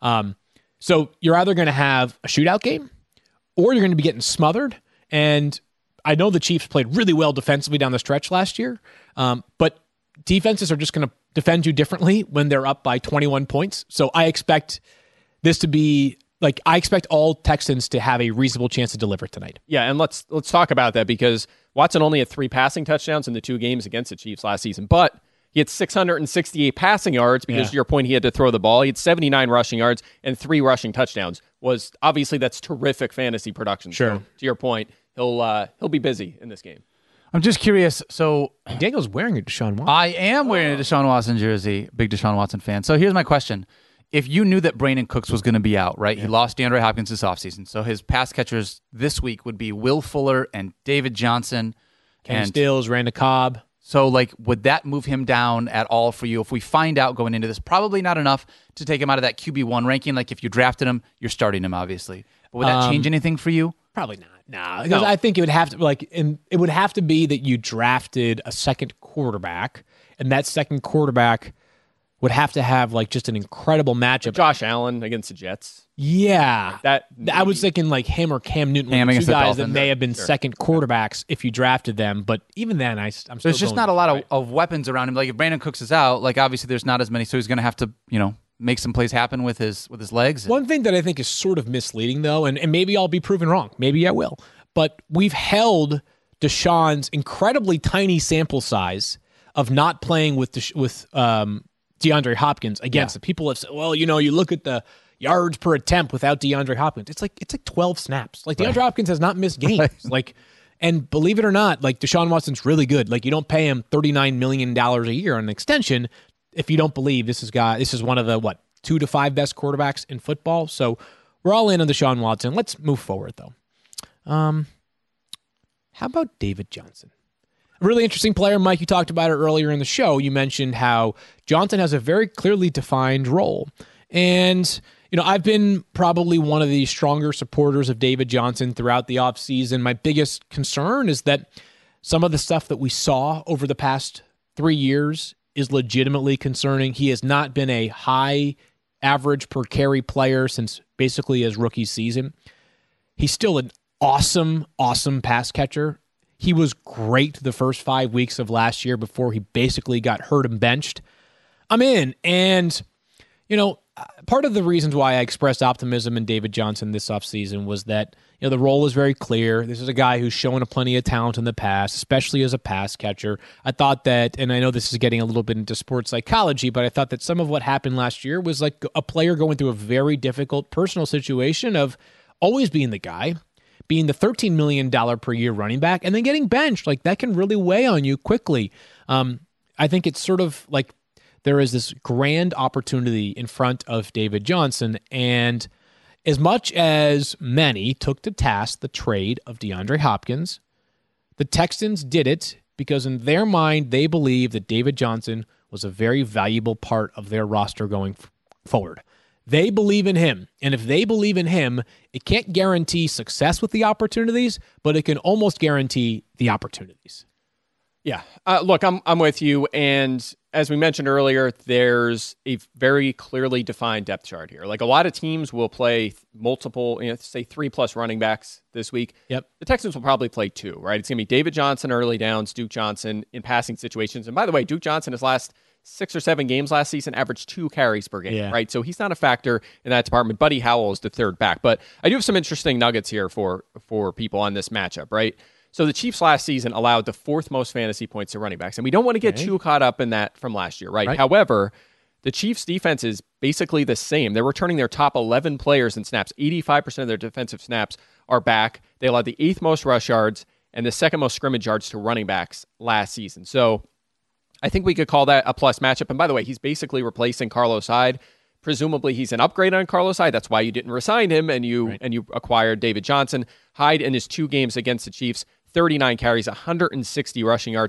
So you're either going to have a shootout game or you're going to be getting smothered. And I know the Chiefs played really well defensively down the stretch last year, but defenses are just going to defend you differently when they're up by 21 points. So I expect this to be... I expect all Texans to have a reasonable chance to deliver tonight. Yeah, and let's talk about that because Watson only had 3 passing touchdowns in the 2 games against the Chiefs last season, but he had 668 passing yards because, to your point, he had to throw the ball. He had 79 rushing yards and 3 rushing touchdowns. Obviously that's terrific fantasy production. Sure. So, to your point, he'll be busy in this game. I'm just curious. So Daniel's wearing a Deshaun Watson. I am wearing a Deshaun Watson jersey. Big Deshaun Watson fan. So here's my question. If you knew that Brandon Cooks was going to be out, right? Yeah. He lost DeAndre Hopkins this offseason. So his pass catchers this week would be Will Fuller and David Johnson. Kenny Stills, Randall Cobb. So, would that move him down at all for you? If we find out going into this, probably not enough to take him out of that QB1 ranking. Like, if you drafted him, you're starting him, obviously. But would that change anything for you? Probably not. No, because I think it would have to, it would have to be that you drafted a second quarterback, and that second quarterback would have to have just an incredible matchup. Josh Allen against the Jets. Yeah. I was thinking him or Cam Newton, two guys that may have been second quarterbacks if you drafted them. But even then, I'm still There's just not a lot of weapons around him. If Brandon Cooks is out, obviously there's not as many, so he's going to have to, make some plays happen with his legs. One thing that I think is sort of misleading, though, and maybe I'll be proven wrong. Maybe I will. But we've held Deshaun's incredibly tiny sample size of not playing with DeAndre Hopkins against it. People have said, well, you look at the yards per attempt without DeAndre Hopkins. It's like 12 snaps. DeAndre Hopkins has not missed games. Right. And believe it or not, Deshaun Watson's really good. You don't pay him $39 million a year on an extension if you don't believe this is one of the 2 to 5 best quarterbacks in football. So we're all in on Deshaun Watson. Let's move forward though. How about David Johnson? A really interesting player, Mike. You talked about it earlier in the show. You mentioned how Johnson has a very clearly defined role. And, I've been probably one of the stronger supporters of David Johnson throughout the offseason. My biggest concern is that some of the stuff that we saw over the past 3 years is legitimately concerning. He has not been a high average per carry player since basically his rookie season. He's still an awesome pass catcher. He was great the first 5 weeks of last year before he basically got hurt and benched. I'm in. And, part of the reasons why I expressed optimism in David Johnson this offseason was that, the role is very clear. This is a guy who's shown a plenty of talent in the past, especially as a pass catcher. I thought that, and I know this is getting a little bit into sports psychology, but I thought that some of what happened last year was like a player going through a very difficult personal situation of always being the guy, being the $13 million per year running back, and then getting benched. Like, that can really weigh on you quickly. I think it's sort of like there is this grand opportunity in front of David Johnson, and as much as many took to task the trade of DeAndre Hopkins, the Texans did it because in their mind, they believe that David Johnson was a very valuable part of their roster going forward. They believe in him, and if they believe in him, it can't guarantee success with the opportunities, but it can almost guarantee the opportunities. Yeah. Look, I'm with you. And as we mentioned earlier, there's a very clearly defined depth chart here. Like, a lot of teams will play multiple, say 3+ running backs this week. Yep. The Texans will probably play 2, right? It's going to be David Johnson early downs, Duke Johnson in passing situations. And by the way, Duke Johnson, his last 6 or 7 games last season, averaged 2 carries per game, right? So he's not a factor in that department. Buddy Howell is the third back. But I do have some interesting nuggets here for people on this matchup, right? So the Chiefs last season allowed the 4th most fantasy points to running backs. And we don't want to get too caught up in that from last year, right? However, the Chiefs defense is basically the same. They're returning their top 11 players in snaps. 85% of their defensive snaps are back. They allowed the 8th most rush yards and the 2nd most scrimmage yards to running backs last season. So I think we could call that a plus matchup. And by the way, he's basically replacing Carlos Hyde. Presumably he's an upgrade on Carlos Hyde. That's why you didn't resign him and you acquired David Johnson. Hyde in his 2 games against the Chiefs, 39 carries, 160 rushing yards,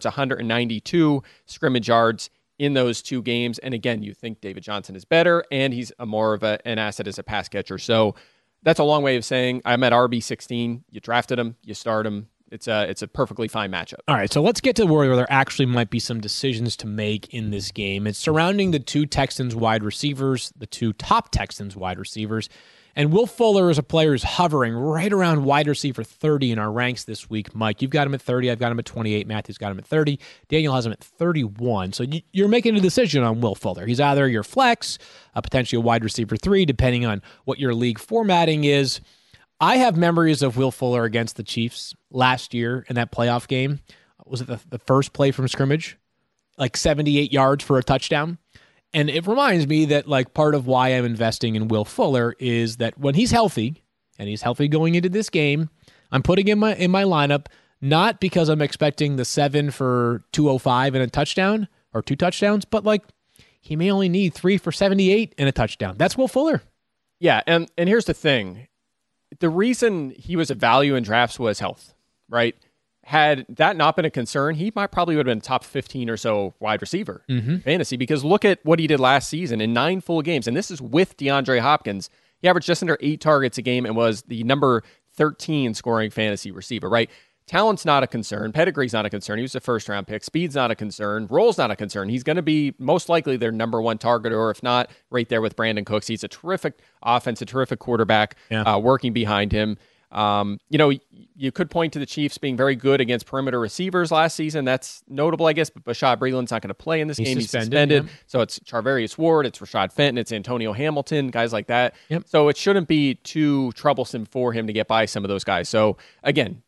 192 scrimmage yards in those 2 games. And again, you think David Johnson is better and he's more of an asset as a pass catcher. So that's a long way of saying I'm at RB16. You drafted him, you start him. It's a perfectly fine matchup. All right, so let's get to where there actually might be some decisions to make in this game. It's surrounding the 2 Texans wide receivers, the 2 top Texans wide receivers. And Will Fuller is a player who's hovering right around wide receiver 30 in our ranks this week. Mike, you've got him at 30. I've got him at 28. Matthew's got him at 30. Daniel has him at 31. So you're making a decision on Will Fuller. He's either your flex, potentially a wide receiver 3, depending on what your league formatting is. I have memories of Will Fuller against the Chiefs last year in that playoff game. Was it the first play from scrimmage? Like 78 yards for a touchdown. And it reminds me that like part of why I'm investing in Will Fuller is that when he's healthy, and he's healthy going into this game, I'm putting him in my lineup, not because I'm expecting the 7 for 205 and a touchdown or 2 touchdowns, but like he may only need 3 for 78 and a touchdown. That's Will Fuller. Yeah, and here's the thing. The reason he was a value in drafts was health, right? Had that not been a concern, he probably would have been top 15 or so wide receiver fantasy, because look at what he did last season in 9 full games. And this is with DeAndre Hopkins. He averaged just under 8 targets a game and was the number 13 scoring fantasy receiver, right? Talent's not a concern. Pedigree's not a concern. He was a first-round pick. Speed's not a concern. Role's not a concern. He's going to be most likely their number 1 target, or if not, right there with Brandon Cooks. He's a terrific offense, a terrific quarterback working behind him. You could point to the Chiefs being very good against perimeter receivers last season. That's notable, I guess, but Bashaud Breeland's not going to play in this game. He's suspended. Yeah. So it's Charvarius Ward, it's Rashad Fenton, it's Antonio Hamilton, guys like that. Yep. So it shouldn't be too troublesome for him to get by some of those guys. So again,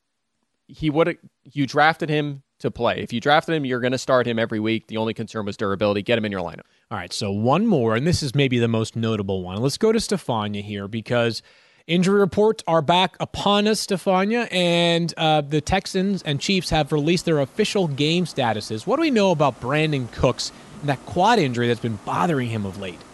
you drafted him to play. If you drafted him, you're going to start him every week. The only concern was durability. Get him in your lineup. All right, so one more, and this is maybe the most notable one. Let's go to Stefania here, because injury reports are back upon us, Stefania, and the Texans and Chiefs have released their official game statuses. What do we know about Brandon Cooks and that quad injury that's been bothering him of late?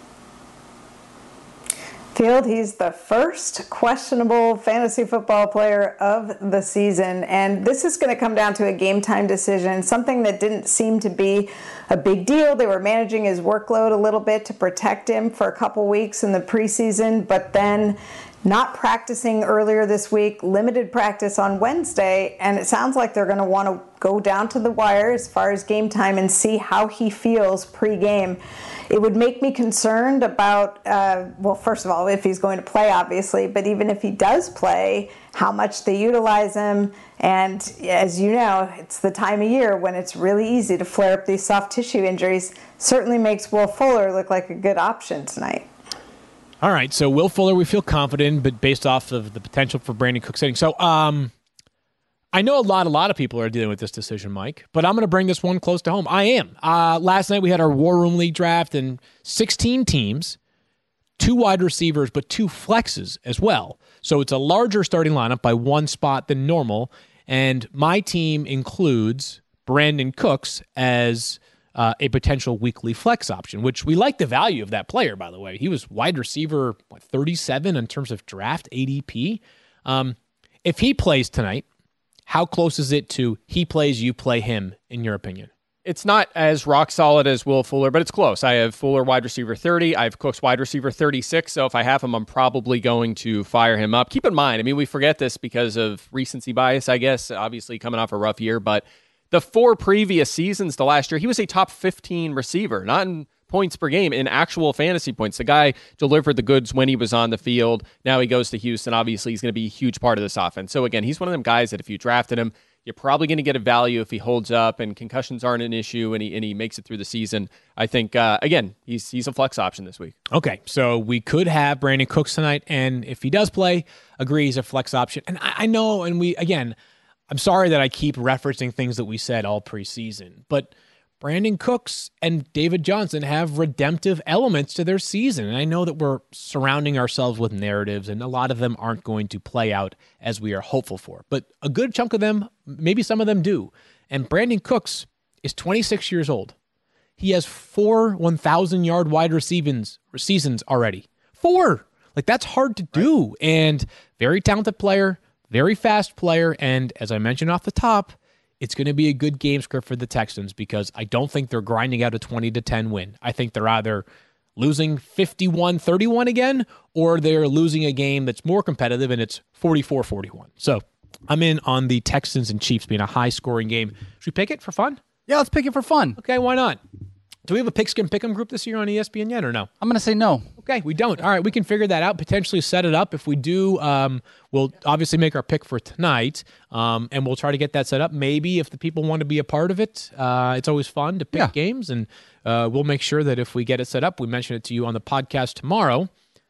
Field, he's the first questionable fantasy football player of the season, and this is going to come down to a game time decision, something that didn't seem to be a big deal. They were managing his workload a little bit to protect him for a couple weeks in the preseason, but then not practicing earlier this week, limited practice on Wednesday, and it sounds like they're going to want to go down to the wire as far as game time and see how he feels pre-game. It would make me concerned about, well, first of all, if he's going to play, obviously, but even if he does play, how much they utilize him. And as you know, it's the time of year when it's really easy to flare up these soft tissue injuries. Certainly makes Will Fuller look like a good option tonight. All right, so Will Fuller, we feel confident, but based off of the potential for Brandon Cooks hitting. So I know a lot of people are dealing with this decision, Mike, but I'm going to bring this one close to home. I am. Last night we had our War Room League draft, and 16 teams, 2 wide receivers, but 2 flexes as well. So it's a larger starting lineup by 1 spot than normal, and my team includes Brandon Cooks as a potential weekly flex option, which we like the value of that player, by the way. He was wide receiver 37 in terms of draft ADP. If he plays tonight, how close is it to he plays, you play him, in your opinion? It's not as rock solid as Will Fuller, but it's close. I have Fuller wide receiver 30. I have Cooks wide receiver 36. So if I have him, I'm probably going to fire him up. Keep in mind, I mean, we forget this because of recency bias, I guess, obviously coming off a rough year, but the 4 previous seasons to last year, he was a top 15 receiver, not in points per game, in actual fantasy points. The guy delivered the goods when he was on the field. Now he goes to Houston. Obviously, he's going to be a huge part of this offense. So again, he's one of them guys that if you drafted him, you're probably going to get a value if he holds up and concussions aren't an issue and he makes it through the season. I think, again, he's a flex option this week. Okay, so we could have Brandon Cooks tonight, and if he does play, agree he's a flex option. And I know, and I'm sorry that I keep referencing things that we said all preseason, but Brandon Cooks and David Johnson have redemptive elements to their season. And I know that we're surrounding ourselves with narratives, and a lot of them aren't going to play out as we are hopeful for. But a good chunk of them, maybe some of them do. And Brandon Cooks is 26 years old. He has 4 1,000-yard wide seasons already. 4! Like, that's hard to do. Right. And very talented player, very fast player, and as I mentioned off the top, it's going to be a good game script for the Texans because I don't think they're grinding out a 20-10 win. I think they're either losing 51-31 again, or they're losing a game that's more competitive and it's 44-41. So I'm in on the Texans and Chiefs being a high-scoring game. Should we pick it for fun? Yeah, let's pick it for fun. Okay, why not? Do we have a Pigskin Pick'em group this year on ESPN yet or no? I'm going to say no. Okay, we don't. All right, we can figure that out, potentially set it up. If we do, we'll obviously make our pick for tonight, and we'll try to get that set up. Maybe if the people want to be a part of it, it's always fun to pick games, and we'll make sure that if we get it set up, we mention it to you on the podcast tomorrow.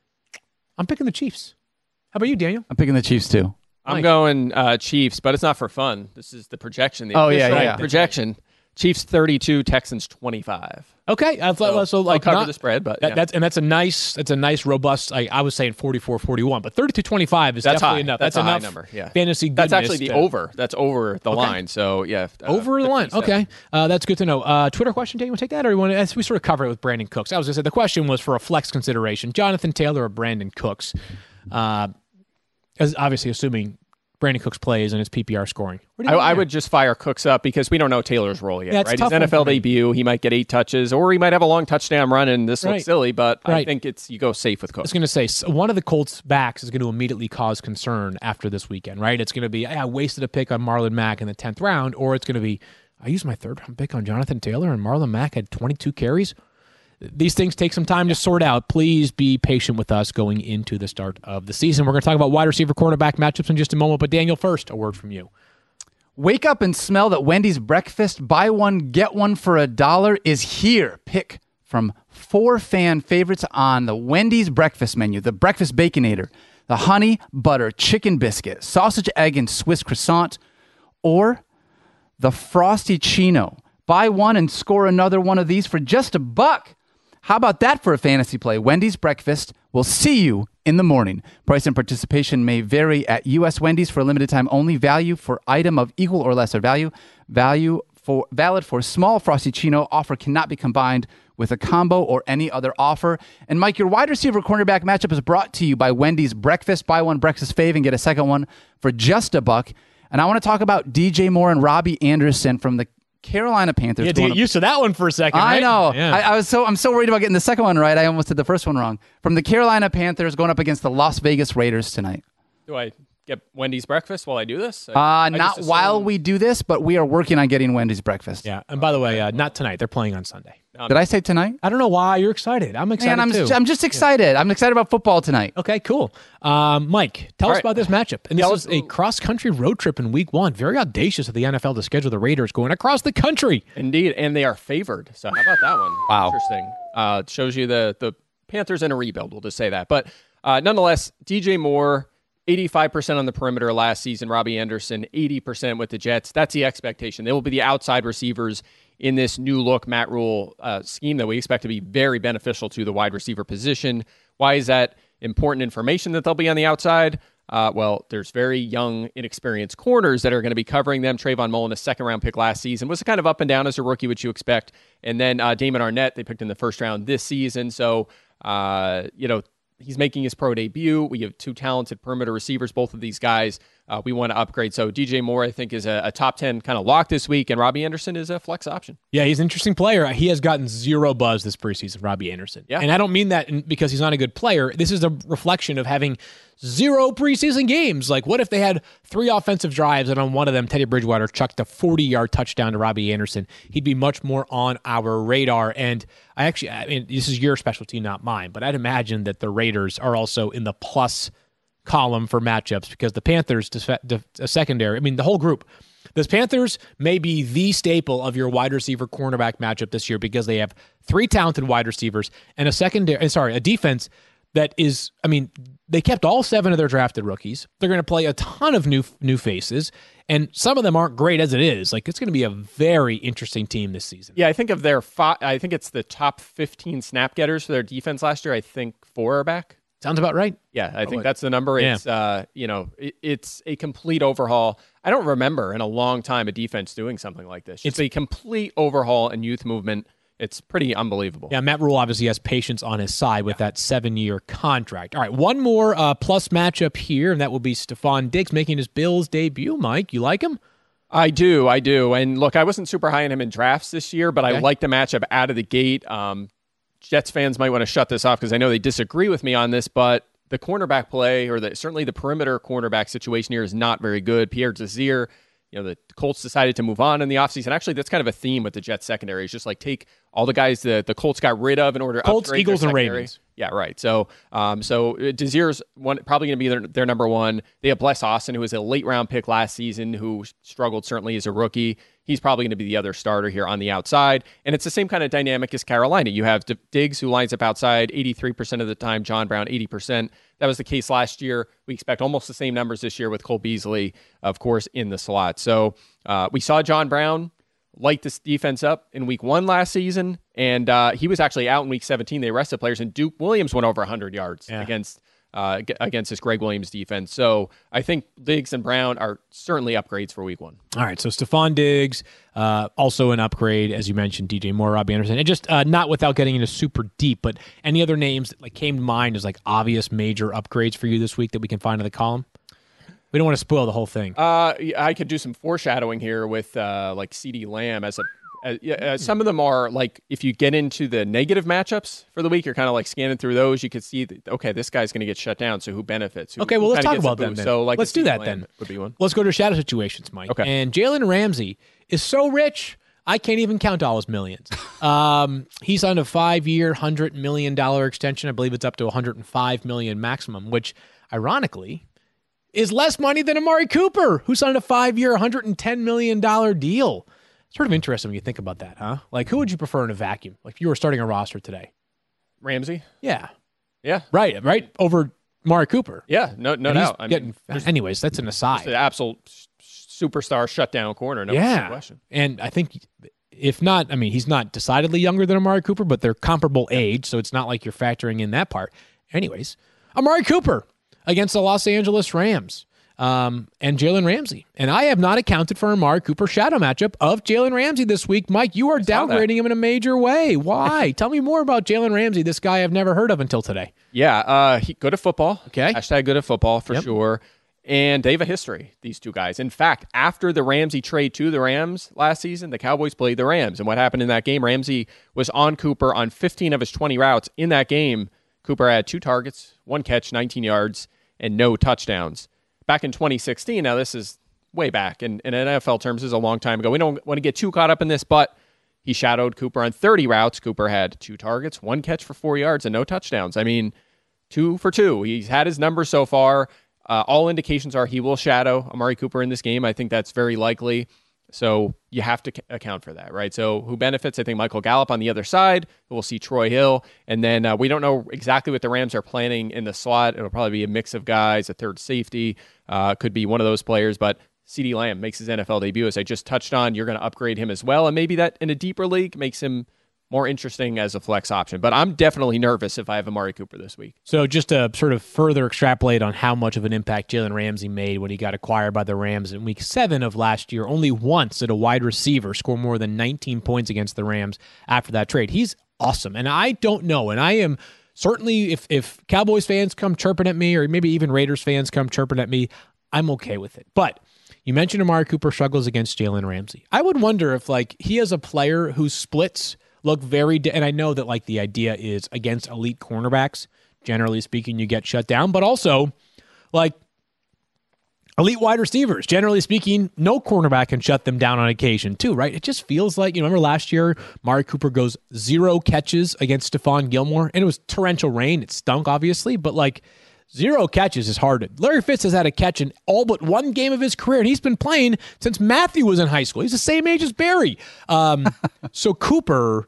I'm picking the Chiefs. How about you, Daniel? I'm picking the Chiefs too. I'm going Chiefs, but it's not for fun. This is the projection. The projection. Chiefs 32, Texans 25. Okay, so like cover the spread, but that's a nice robust. I was saying 44-41, but 32-25 is definitely enough. That's enough a high number. Yeah, fantasy goodness. That's actually the over. That's over the line. So yeah, over the line. Okay, that's good to know. Twitter question, Dave, you want to take that, or you want to? As we sort of cover it with Brandon Cooks. I was going to say the question was for a flex consideration: Jonathan Taylor or Brandon Cooks. As obviously assuming Brandon Cooks plays and his PPR scoring. I would just fire Cooks up because we don't know Taylor's role yet, right? His NFL debut, he might get 8 touches, or he might have a long touchdown run, and this looks silly, but I think you go safe with Cooks. I was going to say, one of the Colts' backs is going to immediately cause concern after this weekend, right? It's going to be, I wasted a pick on Marlon Mack in the 10th round, or it's going to be, I used my 3rd-round pick on Jonathan Taylor, and Marlon Mack had 22 carries. These things take some time to sort out. Please be patient with us going into the start of the season. We're going to talk about wide receiver cornerback matchups in just a moment, but Daniel, first, a word from you. Wake up and smell that Wendy's breakfast, buy one, get one for $1 is here. Pick from 4 fan favorites on the Wendy's breakfast menu. The Breakfast Baconator, the Honey Butter Chicken Biscuit, Sausage, Egg, and Swiss Croissant, or the Frosty Chino. Buy one and score another one of these for just $1. How about that for a fantasy play? Wendy's breakfast will see you in the morning. Price and participation may vary at U.S. Wendy's for a limited time only. Value for item of equal or lesser value. Valid for small Frosty Chino. Offer cannot be combined with a combo or any other offer. And Mike, your wide receiver cornerback matchup is brought to you by Wendy's Breakfast. Buy one breakfast fave and get a second one for just $1. And I want to talk about DJ Moore and Robbie Anderson from the Carolina Panthers. You had to get used to that one for a second, right? I know. Yeah. I'm so worried about getting the second one right. I almost did the first one wrong. From the Carolina Panthers going up against the Las Vegas Raiders tonight. Do I get Wendy's breakfast while I do this? Not while we do this, but we are working on getting Wendy's breakfast. Yeah. And by the way, not tonight. They're playing on Sunday. Did I say tonight? I don't know why you're excited. I'm excited too. I'm just excited. Yeah. I'm excited about football tonight. Okay, cool. Mike, tell us about this matchup. And this is a cross-country road trip in week 1. Very audacious of the NFL to schedule the Raiders going across the country. Indeed, and they are favored. So how about that one? Wow. Interesting. It shows you the Panthers in a rebuild, we'll just say that. But nonetheless, DJ Moore, 85% on the perimeter last season. Robbie Anderson, 80% with the Jets. That's the expectation. They will be the outside receivers in this new look Matt Rule scheme that we expect to be very beneficial to the wide receiver position. Why is that important information that they'll be on the outside? Well, there's very young, inexperienced corners that are going to be covering them. Trayvon Mullen, a second-round pick last season, was kind of up and down as a rookie, which you expect. And then Damon Arnett, they picked in the first round this season. So, he's making his pro debut. We have 2 talented perimeter receivers, both of these guys. We want to upgrade. So DJ Moore, I think, is a top 10 kind of lock this week, and Robbie Anderson is a flex option. Yeah, he's an interesting player. He has gotten zero buzz this preseason, Robbie Anderson. Yeah. And I don't mean that because he's not a good player. This is a reflection of having 0 preseason games. Like, what if they had 3 offensive drives and on one of them, Teddy Bridgewater chucked a 40-yard touchdown to Robbie Anderson? He'd be much more on our radar. And I mean, this is your specialty, not mine, but I'd imagine that the Raiders are also in the plus column for matchups because the Panthers, secondary, I mean, the whole group. The Panthers may be the staple of your wide receiver cornerback matchup this year because they have 3 talented wide receivers and a defense that is, I mean, they kept all 7 of their drafted rookies. They're going to play a ton of new faces, and some of them aren't great as it is. Like, it's going to be a very interesting team this season. Yeah, I think of I think it's the top 15 snap getters for their defense last year. I think 4 are back. Sounds about right. Yeah, I think that's the number. Yeah. It's it's a complete overhaul. I don't remember in a long time a defense doing something like this. It's a complete overhaul and youth movement. It's pretty unbelievable. Yeah, Matt Rule obviously has patience on his side with that 7-year contract. All right, one more plus matchup here, and that will be Stephon Diggs making his Bills debut. Mike, you like him? I do. And look, I wasn't super high on him in drafts this year, but I like the matchup out of the gate. Jets fans might want to shut this off because I know they disagree with me on this, but the cornerback play, or certainly the perimeter cornerback situation here, is not very good. Pierre Desir, the Colts decided to move on in the offseason. Actually, that's kind of a theme with the Jets secondary. It's just like take all the guys the Colts got rid of in order to Colts, upgrade Eagles, their and secondary. Ravens. Yeah, right. So Desir's probably going to be their number one. They have Bless Austin, who was a late-round pick last season, who struggled certainly as a rookie. He's probably going to be the other starter here on the outside. And it's the same kind of dynamic as Carolina. You have Diggs, who lines up outside 83% of the time, John Brown 80%. That was the case last year. We expect almost the same numbers this year with Cole Beasley, of course, in the slot. So we saw John Brown light this defense up in week 1 last season, and he was actually out in week 17. They arrested players, and Duke Williams went over 100 yards against this Greg Williams defense. So I think Diggs and Brown are certainly upgrades for week 1. All right, so Stephon Diggs, also an upgrade, as you mentioned, DJ Moore, Robbie Anderson, and just not without getting into super deep, but any other names that came to mind as obvious major upgrades for you this week that we can find in the column? We don't want to spoil the whole thing. I could do some foreshadowing here with CeeDee Lamb some of them are if you get into the negative matchups for the week, you're kind of scanning through those. You could see this guy's going to get shut down. So who benefits? Well, let's talk about them then. So let's do that then. Would be one. Let's go to shadow situations, Mike. Okay. And Jalen Ramsey is so rich, I can't even count all his millions. He's on a 5-year, $100 million extension. I believe it's up to $105 million maximum, which ironically is less money than Amari Cooper, who signed a 5-year, $110 million deal. Sort of interesting when you think about that, huh? Who would you prefer in a vacuum? If you were starting a roster today. Ramsey? Yeah. Yeah. Right. Over Amari Cooper. Yeah, no doubt. Anyways, that's an aside. Just an absolute superstar shutdown corner. No question. And I think if not, he's not decidedly younger than Amari Cooper, but they're comparable age, so it's not like you're factoring in that part. Anyways, Amari Cooper against the Los Angeles Rams. And Jalen Ramsey. And I have not accounted for Amari Cooper's shadow matchup of Jalen Ramsey this week. Mike, you are downgrading him in a major way. Why? Tell me more about Jalen Ramsey, this guy I've never heard of until today. Yeah, good at football. Okay. # good at football for sure. And they have a history, these two guys. In fact, after the Ramsey trade to the Rams last season, the Cowboys played the Rams. And what happened in that game, Ramsey was on Cooper on 15 of his 20 routes. In that game, Cooper had 2 targets, 1 catch, 19 yards, and no touchdowns. Back in 2016, now this is way back, in NFL terms, this is a long time ago. We don't want to get too caught up in this, but he shadowed Cooper on 30 routes. Cooper had 2 targets, 1 catch for 4 yards, and no touchdowns. I mean, 2 for 2. He's had his numbers so far. All indications are he will shadow Amari Cooper in this game. I think that's very likely. So you have to account for that, right? So who benefits? I think Michael Gallup on the other side. We'll see Troy Hill. And then we don't know exactly what the Rams are planning in the slot. It'll probably be a mix of guys, a third safety. Could be one of those players. But CeeDee Lamb makes his NFL debut. As I just touched on, you're going to upgrade him as well. And maybe that in a deeper league makes him more interesting as a flex option. But I'm definitely nervous if I have Amari Cooper this week. So just to sort of further extrapolate on how much of an impact Jalen Ramsey made when he got acquired by the Rams in week 7 of last year, only once did a wide receiver score more than 19 points against the Rams after that trade. He's awesome. And I don't know, and I am certainly, if Cowboys fans come chirping at me, or maybe even Raiders fans come chirping at me, I'm okay with it. But you mentioned Amari Cooper struggles against Jalen Ramsey. I would wonder if he is a player whose splits look and I know that the idea is against elite cornerbacks, generally speaking, you get shut down, but also elite wide receivers, generally speaking, no cornerback can shut them down on occasion too, right? It just feels like, remember last year, Amari Cooper goes 0 catches against Stephon Gilmore, and it was torrential rain. It stunk, obviously, but 0 catches is hard. Larry Fitz has had a catch in all but 1 game of his career, and he's been playing since Matthew was in high school. He's the same age as Barry. So Cooper,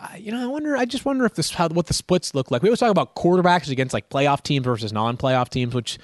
I just wonder if what the splits look like. We always talk about quarterbacks against playoff teams versus non-playoff teams, which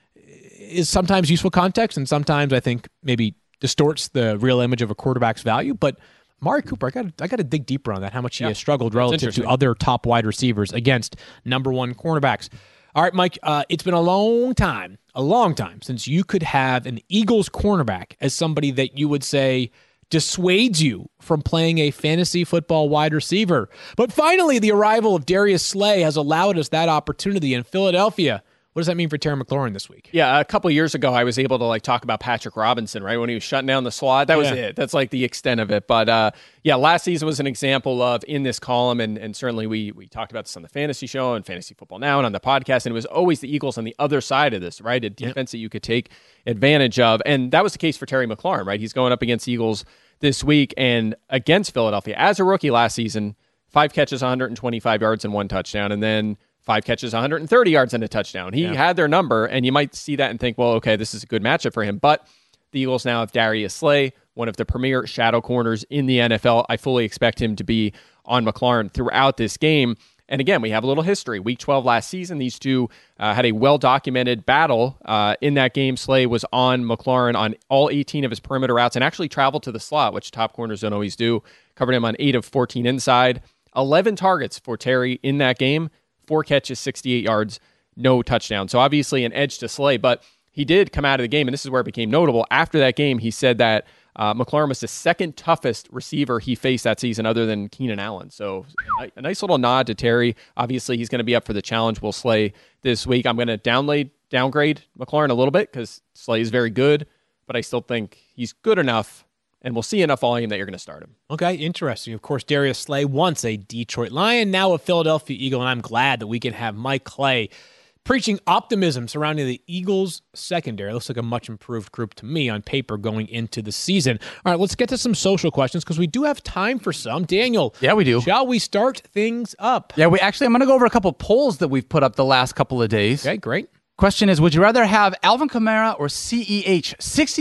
is sometimes useful context, and sometimes I think maybe distorts the real image of a quarterback's value. But Amari Cooper, I got to dig deeper on that, how much he has struggled relative to other top wide receivers against number 1 cornerbacks. All right, Mike, it's been a long time since you could have an Eagles cornerback as somebody that you would say dissuades you from playing a fantasy football wide receiver. But finally, the arrival of Darius Slay has allowed us that opportunity in Philadelphia. What does that mean for Terry McLaurin this week? Yeah, a couple of years ago, I was able to talk about Patrick Robinson, right? When he was shutting down the slot. That was it. That's the extent of it. But last season was an example of in this column, and certainly we talked about this on the Fantasy Show and Fantasy Football Now and on the podcast, and it was always the Eagles on the other side of this, right? A defense that you could take advantage of. And that was the case for Terry McLaurin, right? He's going up against the Eagles this week and against Philadelphia. As a rookie last season, 5 catches, 125 yards, and 1 touchdown. And then 5 catches, 130 yards, and a touchdown. He had their number, and you might see that and think, well, okay, this is a good matchup for him. But the Eagles now have Darius Slay, one of the premier shadow corners in the NFL. I fully expect him to be on McLaurin throughout this game. And again, we have a little history. Week 12 last season, these two had a well-documented battle. In that game, Slay was on McLaurin on all 18 of his perimeter routes and actually traveled to the slot, which top corners don't always do. Covered him on 8 of 14 inside. 11 targets for Terry in that game. 4 catches, 68 yards, no touchdown. So obviously an edge to Slay, but he did come out of the game, and this is where it became notable. After that game, he said that McLaurin was the second toughest receiver he faced that season other than Keenan Allen. So a nice little nod to Terry. Obviously, he's going to be up for the challenge. Will Slay this week. I'm going to downgrade McLaurin a little bit because Slay is very good, but I still think he's good enough, and we'll see enough volume that you're going to start him. Okay, interesting. Of course, Darius Slay, once a Detroit Lion, now a Philadelphia Eagle, and I'm glad that we can have Mike Clay preaching optimism surrounding the Eagles secondary. It looks like a much improved group to me on paper going into the season. All right, let's get to some social questions because we do have time for some. Daniel. Yeah, we do. Shall we start things up? Yeah, I'm going to go over a couple polls that we've put up the last couple of days. Okay, great. Question is, would you rather have Alvin Kamara or CEH?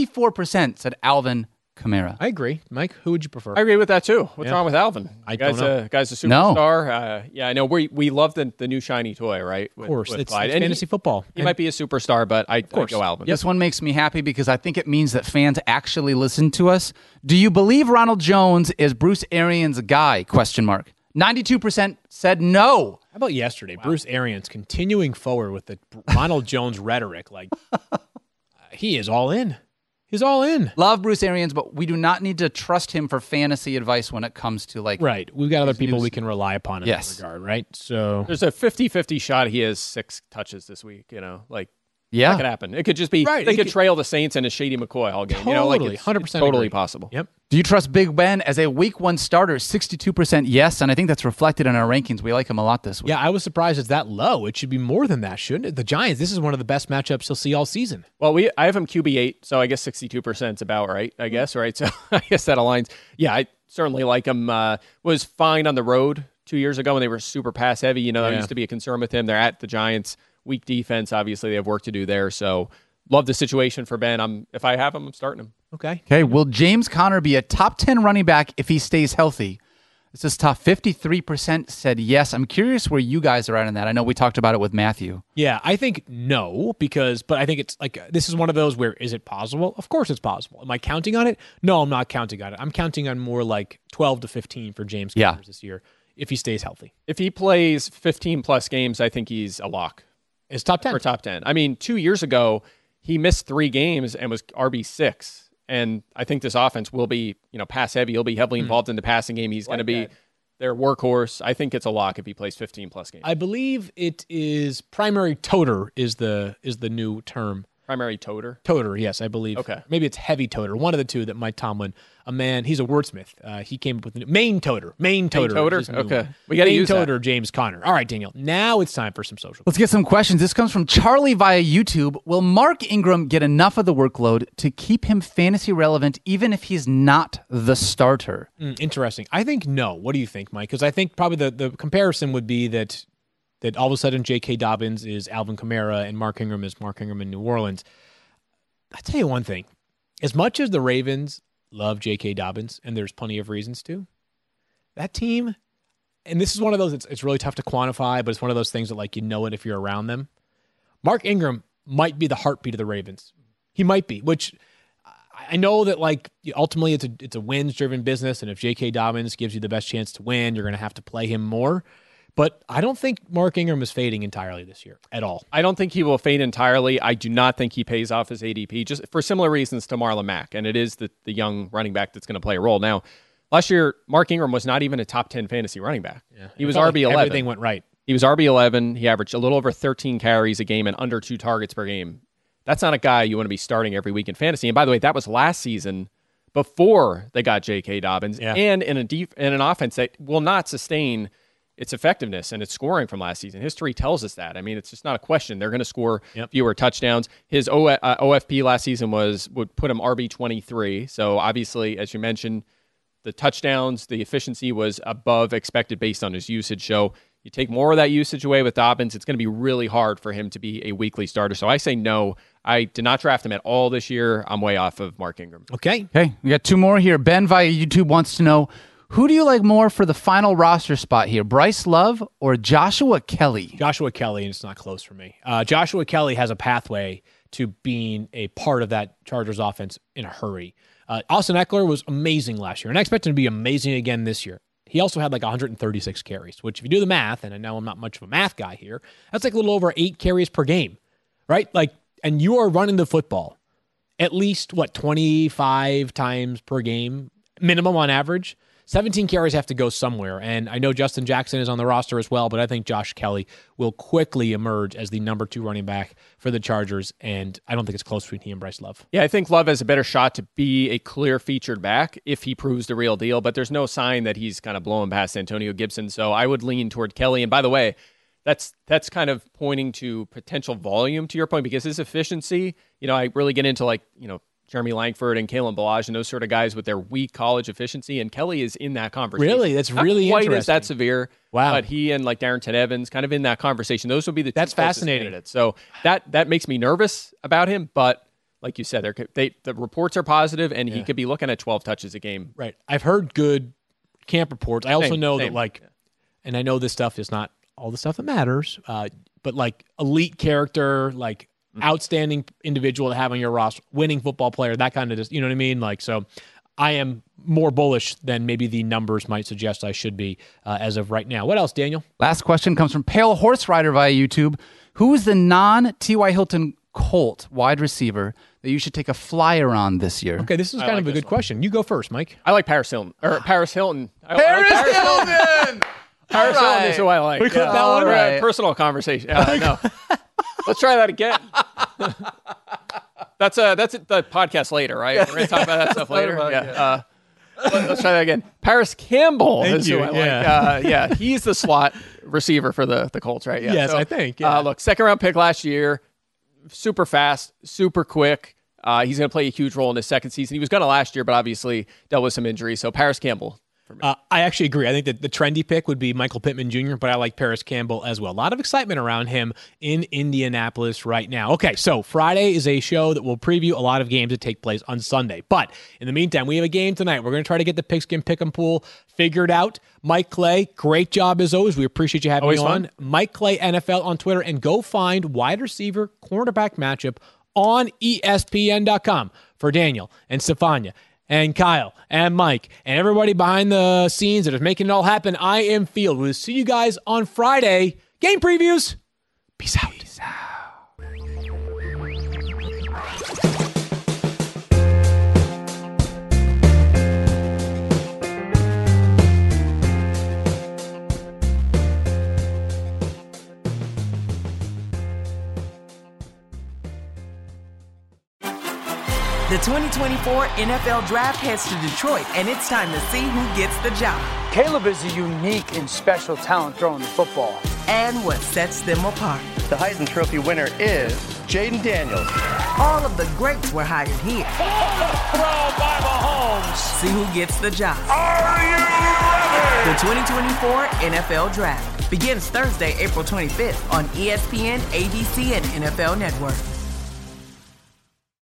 64% said Alvin Kamara. I agree. Mike, who would you prefer? I agree with that too. What's wrong with Alvin? Don't know. Guy's a superstar. I know we love the new shiny toy, right? Of course. It's Clyde. fantasy football. He might be a superstar, but I'd go Alvin. This one makes me happy because I think it means that fans actually listen to us. Do you believe Ronald Jones is Bruce Arians' guy? 92% said no. How about yesterday? Wow. Bruce Arians continuing forward with the Ronald Jones rhetoric. He is all in. He's all in. Love Bruce Arians, but we do not need to trust him for fantasy advice when it comes to Right. We've got other people we can rely upon in that regard, right? So there's a 50-50 shot he has 6 touches this week, Yeah. That could happen. It could just be Right, they it could could- trail the Saints and a Shady McCoy all game. Totally, it's 100% totally agree. possible. Yep. Do you trust Big Ben as a week 1 starter? 62% yes, and I think that's reflected in our rankings. We like him a lot this week. Yeah, I was surprised it's that low. It should be more than that, shouldn't it? The Giants, this is one of the best matchups you'll see all season. Well, I have him QB8, so I guess 62% is about right, I guess, right? So I guess that aligns. Yeah, I certainly like him. Was fine on the road 2 years ago when they were super pass heavy. That used to be a concern with him. They're at the Giants. Weak defense, obviously, they have work to do there. So love the situation for Ben. If I have him, I'm starting him. Okay, will James Conner be a top 10 running back if he stays healthy? This is tough. 53% said yes. I'm curious where you guys are at on that. I know we talked about it with Matthew. Yeah, I think no, but I think it's like this is one of those where is it possible? Of course it's possible. Am I counting on it? No, I'm not counting on it. I'm counting on more like 12 to 15 for James Conner this year if he stays healthy. If he plays 15-plus games, I think he's a lock. It's top 10. For top 10. I mean, 2 years ago, he missed 3 games and was RB6. And I think this offense will be, pass heavy. He'll be heavily involved in the passing game. He's going to be their workhorse. I think it's a lock if he plays 15-plus games. I believe it is primary toter is the new term. Primary toter? Toter, yes, I believe. Okay. Maybe it's heavy toter. One of the two that Mike Tomlin, he's a wordsmith. He came up with the new main toter. Main toter. is his new Okay. one. We got to main use toter, that. James Conner. All right, Daniel. Now it's time for some social. Let's get some questions. This comes from Charlie via YouTube. Will Mark Ingram get enough of the workload to keep him fantasy relevant even if he's not the starter? Interesting. I think no. What do you think, Mike? Because I think probably the comparison would be that all of a sudden J.K. Dobbins is Alvin Kamara and Mark Ingram is Mark Ingram in New Orleans. I'll tell you one thing. As much as the Ravens love J.K. Dobbins, and there's plenty of reasons to, that team, and this is one of those, it's really tough to quantify, but it's one of those things that it if you're around them. Mark Ingram might be the heartbeat of the Ravens. He might be, which I know that ultimately it's a wins-driven business, and if J.K. Dobbins gives you the best chance to win, you're going to have to play him more. But I don't think Mark Ingram is fading entirely this year at all. I don't think he will fade entirely. I do not think he pays off his ADP, just for similar reasons to Marlon Mack, and it is the young running back that's going to play a role. Now, last year, Mark Ingram was not even a top 10 fantasy running back. Yeah. He was RB11. Everything went right. He was RB11. He averaged a little over 13 carries a game and under 2 targets per game. That's not a guy you want to be starting every week in fantasy. And by the way, that was last season before they got J.K. Dobbins and in an offense that will not sustain its effectiveness and its scoring from last season. History tells us that. I mean, it's just not a question. They're going to score fewer touchdowns. His OFP last season would put him RB23. So obviously, as you mentioned, the touchdowns, the efficiency was above expected based on his usage. So you take more of that usage away with Dobbins, it's going to be really hard for him to be a weekly starter. So I say no. I did not draft him at all this year. I'm way off of Mark Ingram. Okay. We got 2 more here. Ben via YouTube wants to know, who do you like more for the final roster spot here, Bryce Love or Joshua Kelly? Joshua Kelly, and it's not close for me. Joshua Kelly has a pathway to being a part of that Chargers offense in a hurry. Austin Eckler was amazing last year, and I expect him to be amazing again this year. He also had 136 carries, which if you do the math, and I know I'm not much of a math guy here, that's a little over 8 carries per game, right? And you are running the football at least, 25 times per game, minimum on average. 17 carries have to go somewhere, and I know Justin Jackson is on the roster as well, but I think Josh Kelly will quickly emerge as the number 2 running back for the Chargers, and I don't think it's close between he and Bryce Love. Yeah, I think Love has a better shot to be a clear featured back if he proves the real deal, but there's no sign that he's kind of blowing past Antonio Gibson, so I would lean toward Kelly. And by the way, that's kind of pointing to potential volume, to your point, because his efficiency, I really get into Jeremy Langford and Kalen Ballage and those sort of guys with their weak college efficiency, and Kelly is in that conversation. Really? That's really Not quite interesting. as that severe. Wow. But he and Darrington Evans kind of in that conversation. Those would be the two That's closest fascinating. candidates. So that makes me nervous about him, but like you said, the reports are positive, and he could be looking at 12 touches a game. Right. I've heard good camp reports. I also know same. that and I know this stuff is not all the stuff that matters, but elite character, outstanding individual to have on your roster, winning football player, that kind of just, you know what I mean? So I am more bullish than maybe the numbers might suggest I should be as of right now. What else, Daniel? Last question comes from Pale Horse Rider via YouTube. Who is the non-T.Y. Hilton Colt wide receiver that you should take a flyer on this year? Okay, this is kind of a good question. You go first, Mike. I like Paris Hilton. Paris Hilton. Paris Hilton! Paris Hilton is who I like. We clip that one? All right. Right. Personal conversation. Yeah, I know. Let's try that again. That's the podcast later, right? We're going to talk about that stuff later. Yeah. Let's try that again. Paris Campbell is who I like. He's the slot receiver for the Colts, right? Yeah. Yes, so, I think. Yeah. Look, second-round pick last year, super fast, super quick. He's going to play a huge role in his second season. He was going to last year, but obviously dealt with some injuries. So Paris Campbell. I actually agree. I think that the trendy pick would be Michael Pittman Jr., but I like Paris Campbell as well. A lot of excitement around him in Indianapolis right now. Okay, so Friday is a show that will preview a lot of games that take place on Sunday. But in the meantime, we have a game tonight. We're going to try to get the Pigskin Pick'em pool figured out. Mike Clay, great job as always. We appreciate you having me on. Mike Clay NFL on Twitter, and go find wide receiver cornerback matchup on ESPN.com for Daniel and Stefania and Kyle and Mike and everybody behind the scenes that is making it all happen. I am Field. We'll see you guys on Friday. Game previews. Peace out. The 2024 NFL Draft heads to Detroit, and it's time to see who gets the job. Caleb is a unique and special talent throwing the football. And what sets them apart. The Heisman Trophy winner is Jaden Daniels. All of the greats were hired here. Throw by Mahomes. See who gets the job. Are you ready? The 2024 NFL Draft begins Thursday, April 25th on ESPN, ABC, and NFL Network.